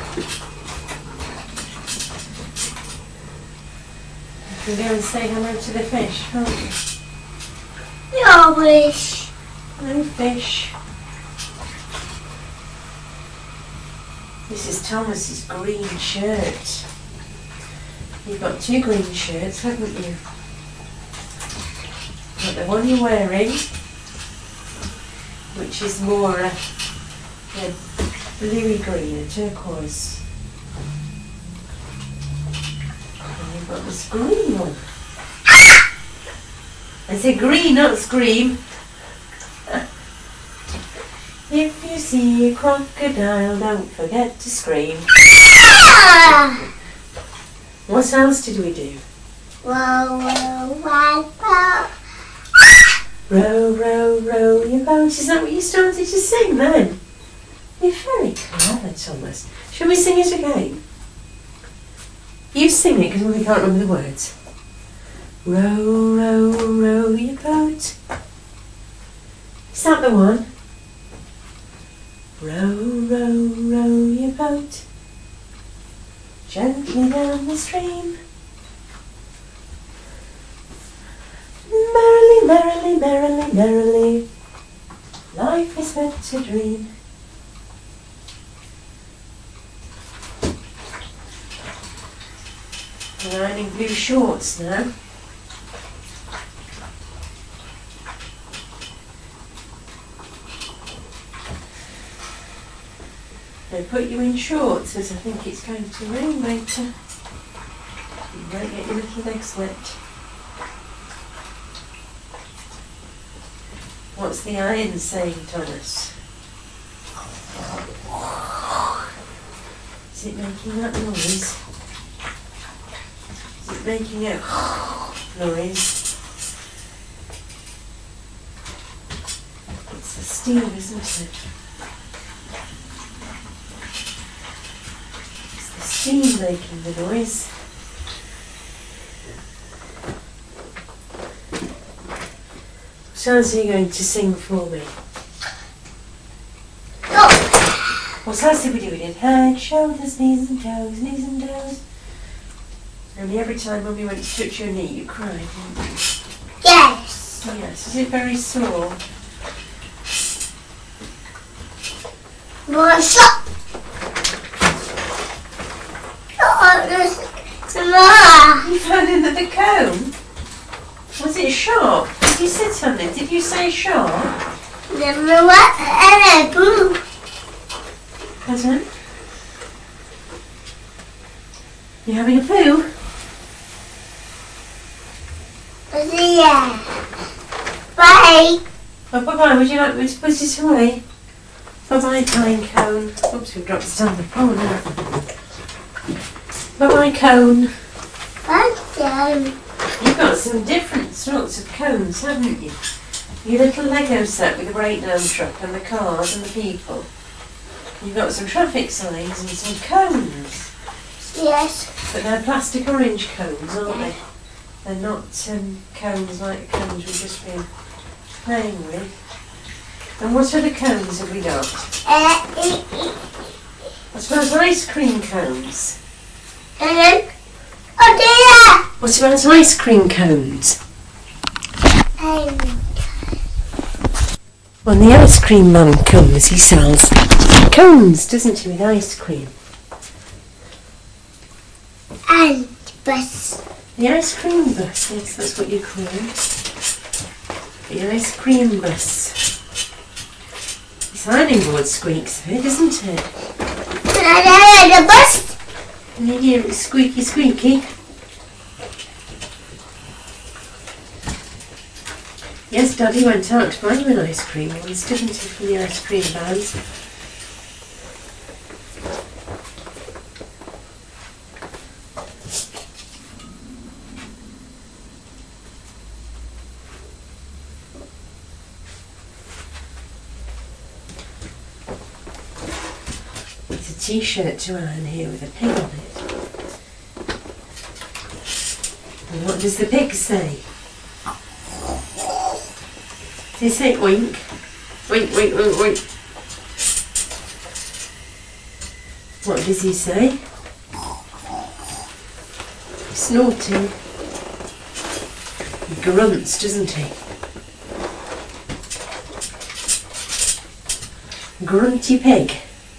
Speaker 1: We can go and say hello to the fish, can't we?
Speaker 2: No wish.
Speaker 1: No fish. This is Thomas's green shirt. You've got two green shirts, haven't you? Got the one you're wearing, which is more a bluey green, a turquoise. And you've got this green one. I said green, not scream. If you see a crocodile, don't forget to scream. What else did we do?
Speaker 2: Wow.
Speaker 1: Row, row, row your boat. Is that what you started to sing then? You're very clever, Thomas. Shall we sing it again? You sing it because we can't remember the words. Row, row, row your boat. Is that the one? Row, row, row your boat gently down the stream. Merrily, merrily, merrily, merrily, life is but a dream. We're ironing blue shorts now. They put you in shorts as I think it's going to rain later. You won't get your little legs wet. What's the iron saying, Thomas? Is it making that noise? Is it making a noise? It's the steam, isn't it? It's the steam making the noise. So how's he going to sing for me?
Speaker 2: Oh.
Speaker 1: What else did we do? We did head, shoulders, knees and toes, knees and toes. Only every time when we went to touch your knee, you cried, didn't you?
Speaker 2: Yes.
Speaker 1: Yes. Is it very sore?
Speaker 2: What's up? Oh, there's more.
Speaker 1: You found another comb? Was it sharp? Did you sit on it? Did you say sharp?
Speaker 2: Number what? And a blue.
Speaker 1: Pardon? You having a poo?
Speaker 2: Yeah. Bye.
Speaker 1: Oh, bye-bye. Would you like me to put it away? Bye-bye, pine cone. Oops, we've dropped it on the pole now. Bye-bye, cone.
Speaker 2: Bye.
Speaker 1: You've got some different sorts of cones, haven't you? Your little Lego set with the breakdown truck and the cars and the people. You've got some traffic signs and some cones.
Speaker 2: Yes.
Speaker 1: But they're plastic orange cones, aren't they? They're not cones like the cones we've just been playing with. And what other cones have we got? I suppose ice cream cones.
Speaker 2: And then, oh dear!
Speaker 1: What about ice cream cones? When the ice cream man comes, he sells cones, doesn't he, with ice cream?
Speaker 2: And bus.
Speaker 1: The ice cream bus, yes, that's what you call it. The ice cream bus. The ironing board squeaks a bit, doesn't it?
Speaker 2: The bus.
Speaker 1: Can you hear it squeaky squeaky? Yes, Daddy went out to buy you an ice cream once, didn't he, from the ice cream vans? It's a t-shirt to iron here with a pig on it. And what does the pig say? Does he say oink? Oink, oink, oink, oink. What does he say? He's snorting. He grunts, doesn't he? Grunty pig.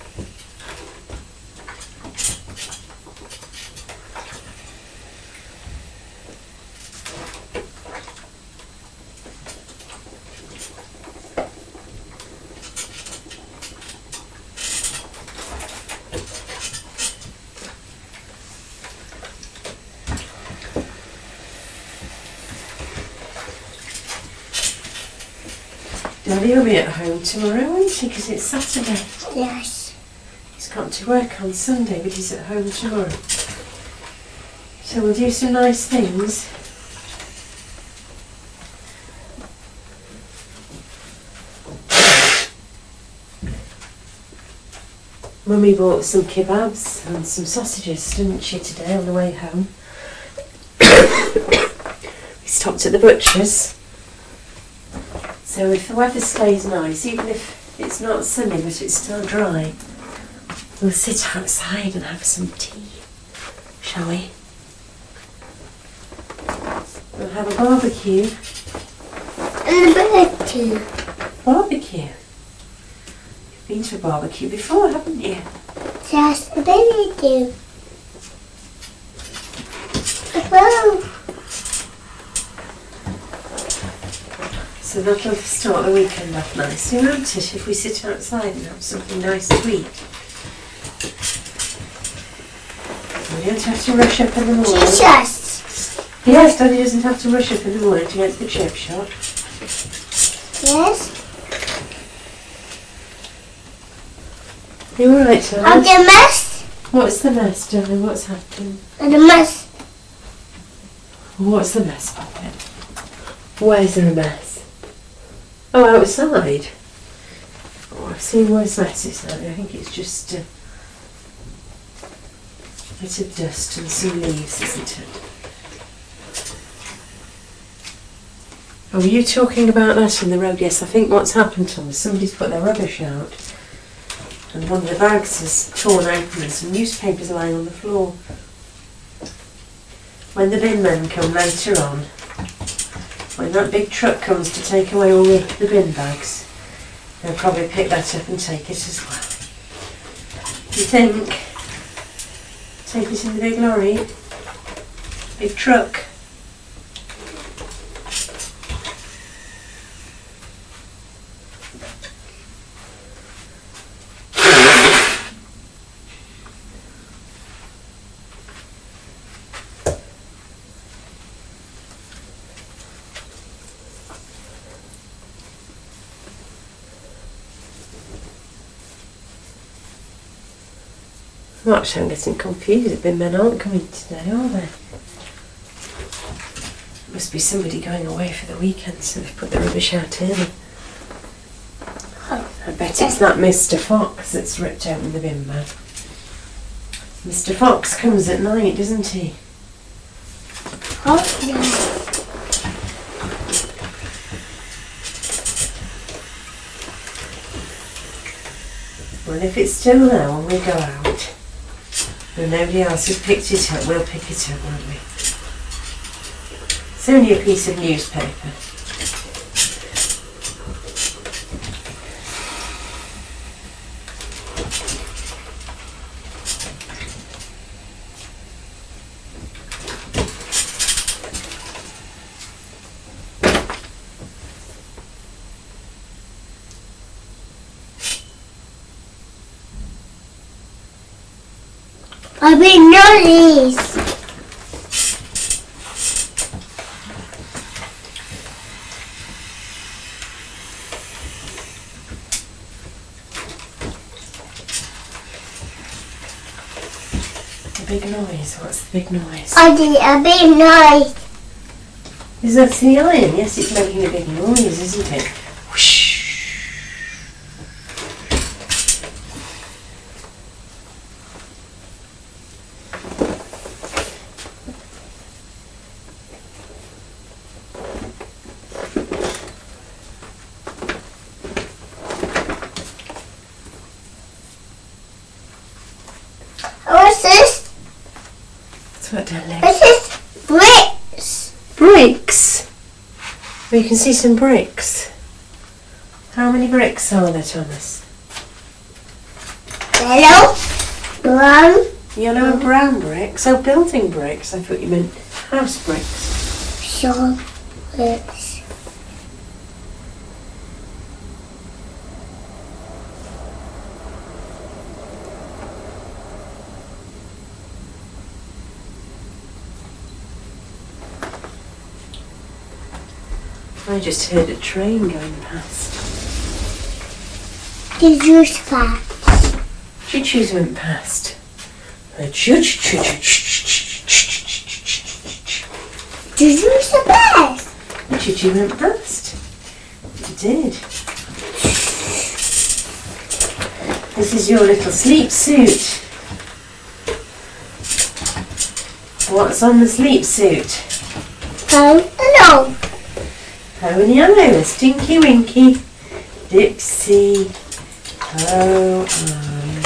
Speaker 1: Daddy will be at home tomorrow, won't he? Because it's Saturday.
Speaker 2: Yes.
Speaker 1: He's got to work on Sunday, but he's at home tomorrow. So we'll do some nice things. Mummy bought some kebabs and some sausages, didn't she, today on the way home? We stopped at the butcher's. So if the weather stays nice, even if it's not sunny but it's still dry, we'll sit outside and have some tea, shall we? We'll have a barbecue.
Speaker 2: And a barbecue.
Speaker 1: Barbecue? You've been to a barbecue before, haven't you?
Speaker 2: Just a barbecue. Whoa.
Speaker 1: So that'll start the weekend off nicely, won't it, if we sit outside and have something nice to eat? We don't have to rush up in the morning.
Speaker 2: Jesus.
Speaker 1: Yes, Daddy doesn't have to rush up in the morning to get to the chip shop.
Speaker 2: Yes.
Speaker 1: You alright, Thomas?
Speaker 2: And the mess.
Speaker 1: What's the mess, darling? What's happened?
Speaker 2: And the mess.
Speaker 1: What's the mess, Poppet? Where's the mess? Oh, outside. Oh, I've seen worse messes. I think it's just a bit of dust and some leaves, isn't it? Oh, were you talking about that in the road? Yes, I think what's happened, Thomas, somebody's put their rubbish out and one of the bags is torn open and some newspapers are lying on the floor. When the bin men come later on, when that big truck comes to take away all the bin bags, they'll probably pick that up and take it as well. You think? Take it in the big lorry? Big truck? Actually, I'm getting confused. The bin men aren't coming today, are they? Must be somebody going away for the weekend, so they've put the rubbish out early. I bet it's that Mr. Fox that's ripped open the bin bag. Mr. Fox comes at night, doesn't he?
Speaker 2: Oh, yeah.
Speaker 1: Well, if it's still there when we go out, and nobody else has picked it up, we'll pick it up, won't we? It's only a piece of newspaper.
Speaker 2: I mean, noise.
Speaker 1: A big noise. What's the big noise?
Speaker 2: I did a big noise.
Speaker 1: Is that the iron? Yes, it's making a big noise, isn't it? Whoosh.
Speaker 2: What's this?
Speaker 1: That's what darling.
Speaker 2: This is bricks.
Speaker 1: Bricks. Well, you can see some bricks. How many bricks are there, Thomas?
Speaker 2: Yellow, brown,
Speaker 1: Yellow and brown bricks. Oh, building bricks. I thought you meant house bricks.
Speaker 2: short bricks.
Speaker 1: I just heard a train going past.
Speaker 2: Did you fast?
Speaker 1: Choo-choos went past. Choo-choo.
Speaker 2: Did you fast?
Speaker 1: Choo-choo went past. It did. This is your little sleep suit. What's on the sleep suit?
Speaker 2: Hello.
Speaker 1: Pony Yellow, Stinky Winky, Dipsy, Poe and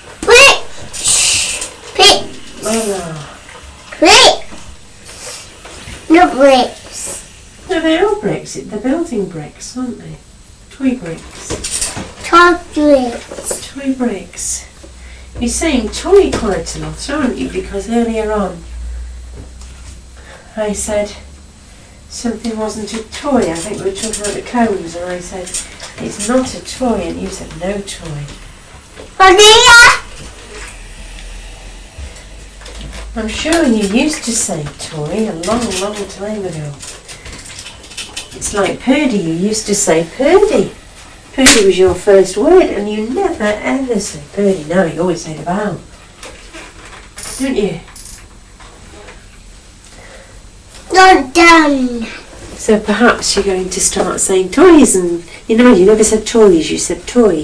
Speaker 2: Bricks.
Speaker 1: Lola.
Speaker 2: Bricks. No bricks.
Speaker 1: No, they are bricks. They're building bricks, aren't they? Toy bricks.
Speaker 2: Chocolates.
Speaker 1: Toy bricks. You're saying toy quite a lot, aren't you? Because earlier on I said something wasn't a toy. I think we were talking about the cones, and I said it's not a toy, and you said no toy. I'm sure you used to say toy a long, long time ago. It's like Purdy, you used to say Purdy. Purdy was your first word, and you never ever say Purdy. No, you always say the vowel. Don't you?
Speaker 2: Not done.
Speaker 1: So perhaps you're going to start saying toys, and you never said toys, you said toy.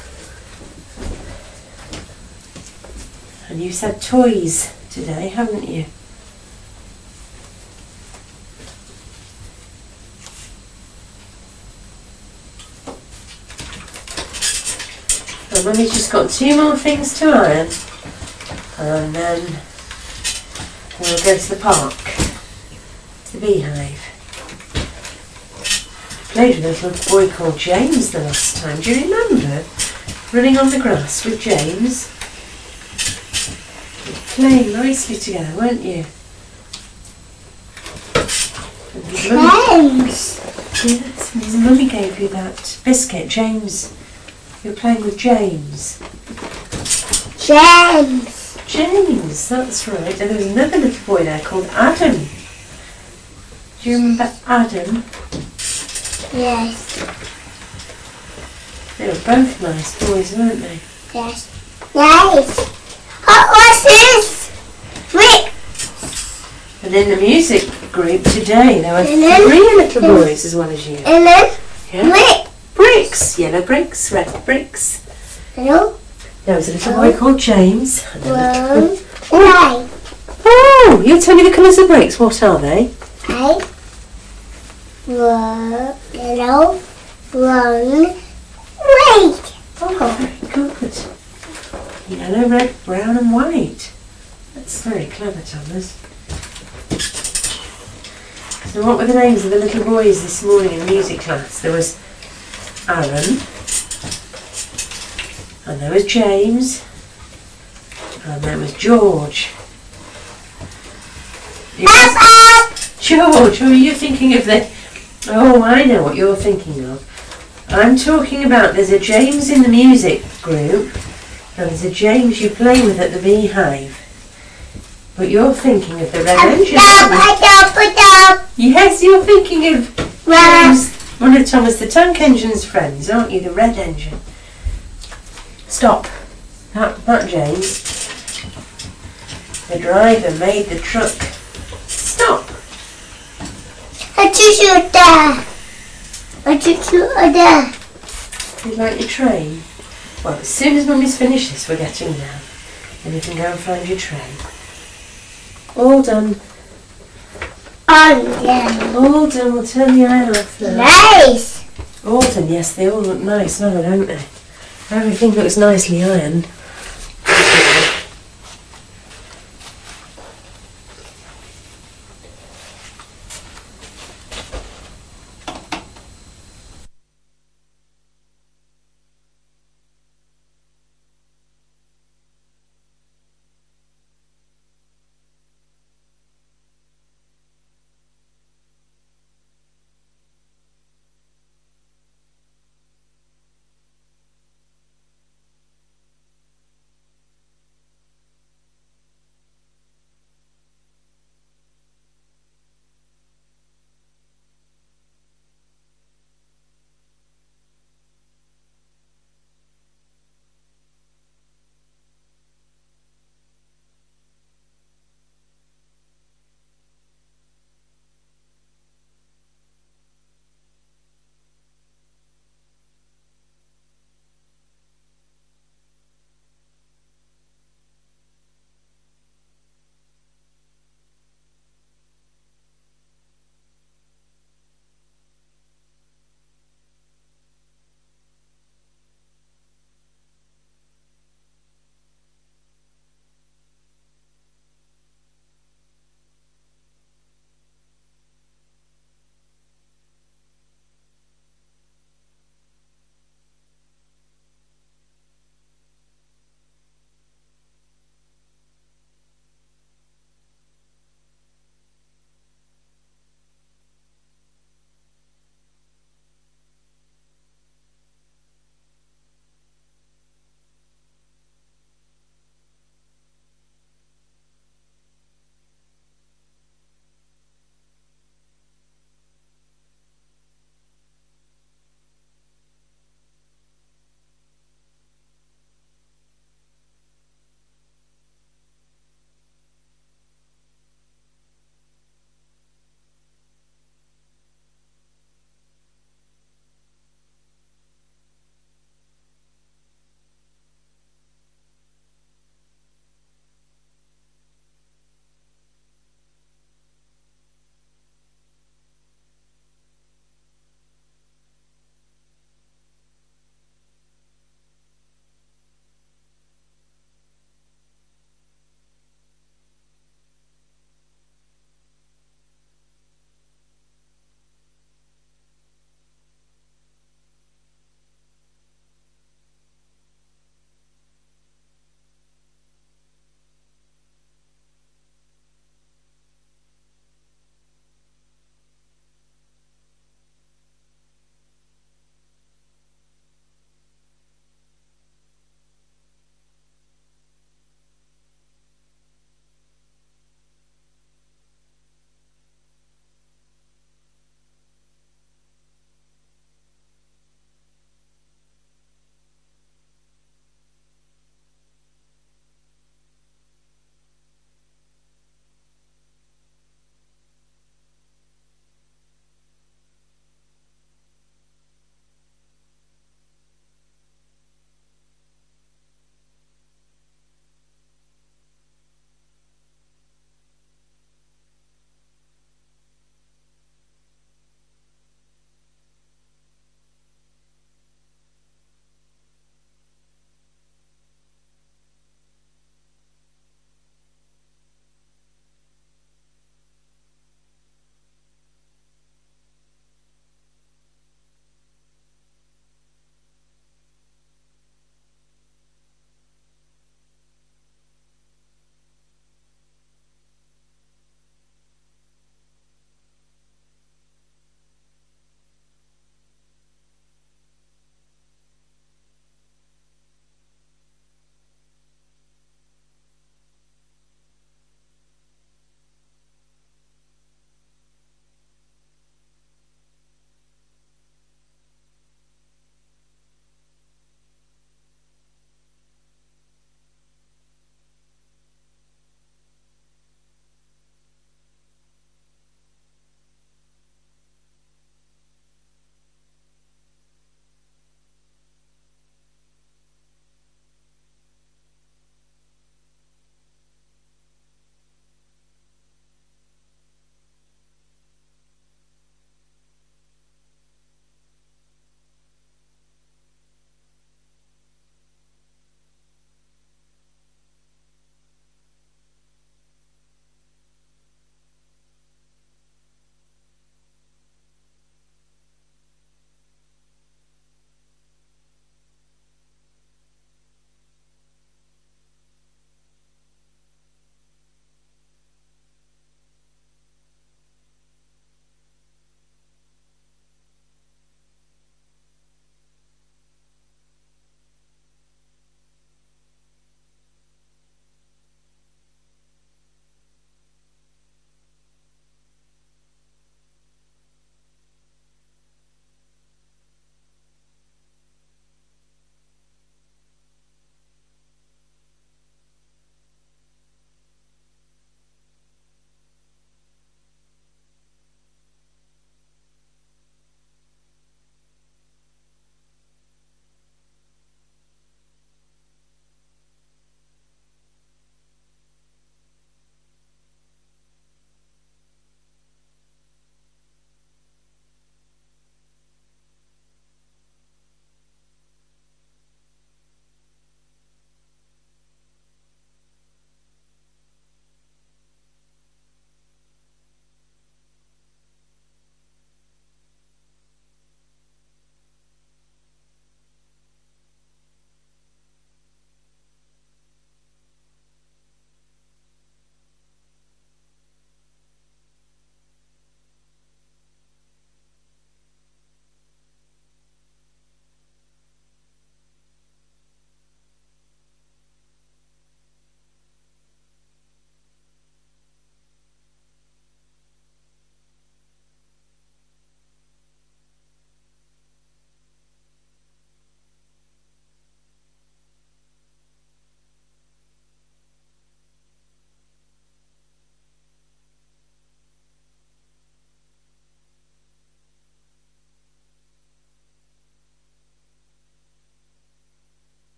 Speaker 1: And you said toys today, haven't you? And Mummy's just got 2 more things to iron, and then we'll go to the park, to the beehive. Played with a little boy called James the last time. Do you remember running on the grass with James? Playing nicely together, weren't you? And his mummy,
Speaker 2: James.
Speaker 1: yes, and his mummy gave you that biscuit, James. You were playing with James.
Speaker 2: James.
Speaker 1: James, that's right. And there was another little boy there called Adam. Do you remember Adam?
Speaker 2: Yes.
Speaker 1: They were both nice boys, weren't they?
Speaker 2: Yes. Yes. What's this? Brick.
Speaker 1: And in the music group today, there were
Speaker 2: Hello?
Speaker 1: 3 little boys as well as you.
Speaker 2: Hello.
Speaker 1: Yeah?
Speaker 2: Brick.
Speaker 1: Bricks, yellow bricks, red bricks.
Speaker 2: Hello.
Speaker 1: There was a little boy called James. And a little...
Speaker 2: One.
Speaker 1: Oh, you're telling me the colours of bricks. What are they?
Speaker 2: Right. Yellow. One. White.
Speaker 1: Oh, very good. Yellow, red, brown and white. That's very clever, Thomas. So what were the names of the little boys this morning in music class? There was Aaron, and there was James, and there was George. George, who are you thinking of the... Oh, I know what you're thinking of. I'm talking about there's a James in the music group, and there's a James you play with at the beehive. But you're thinking of the red engine. Yes, you're thinking of James, one of Thomas the Tank Engine's friends, aren't you? The red engine. Stop. That James. The driver made the truck. Stop. You like your train? Well, as soon as Mummy's finished this, we're getting there. And you can go and find your train. All done. All done. We'll turn the iron off now.
Speaker 2: Nice.
Speaker 1: All done, yes, they all look nice now, don't they? Everything looks nicely ironed.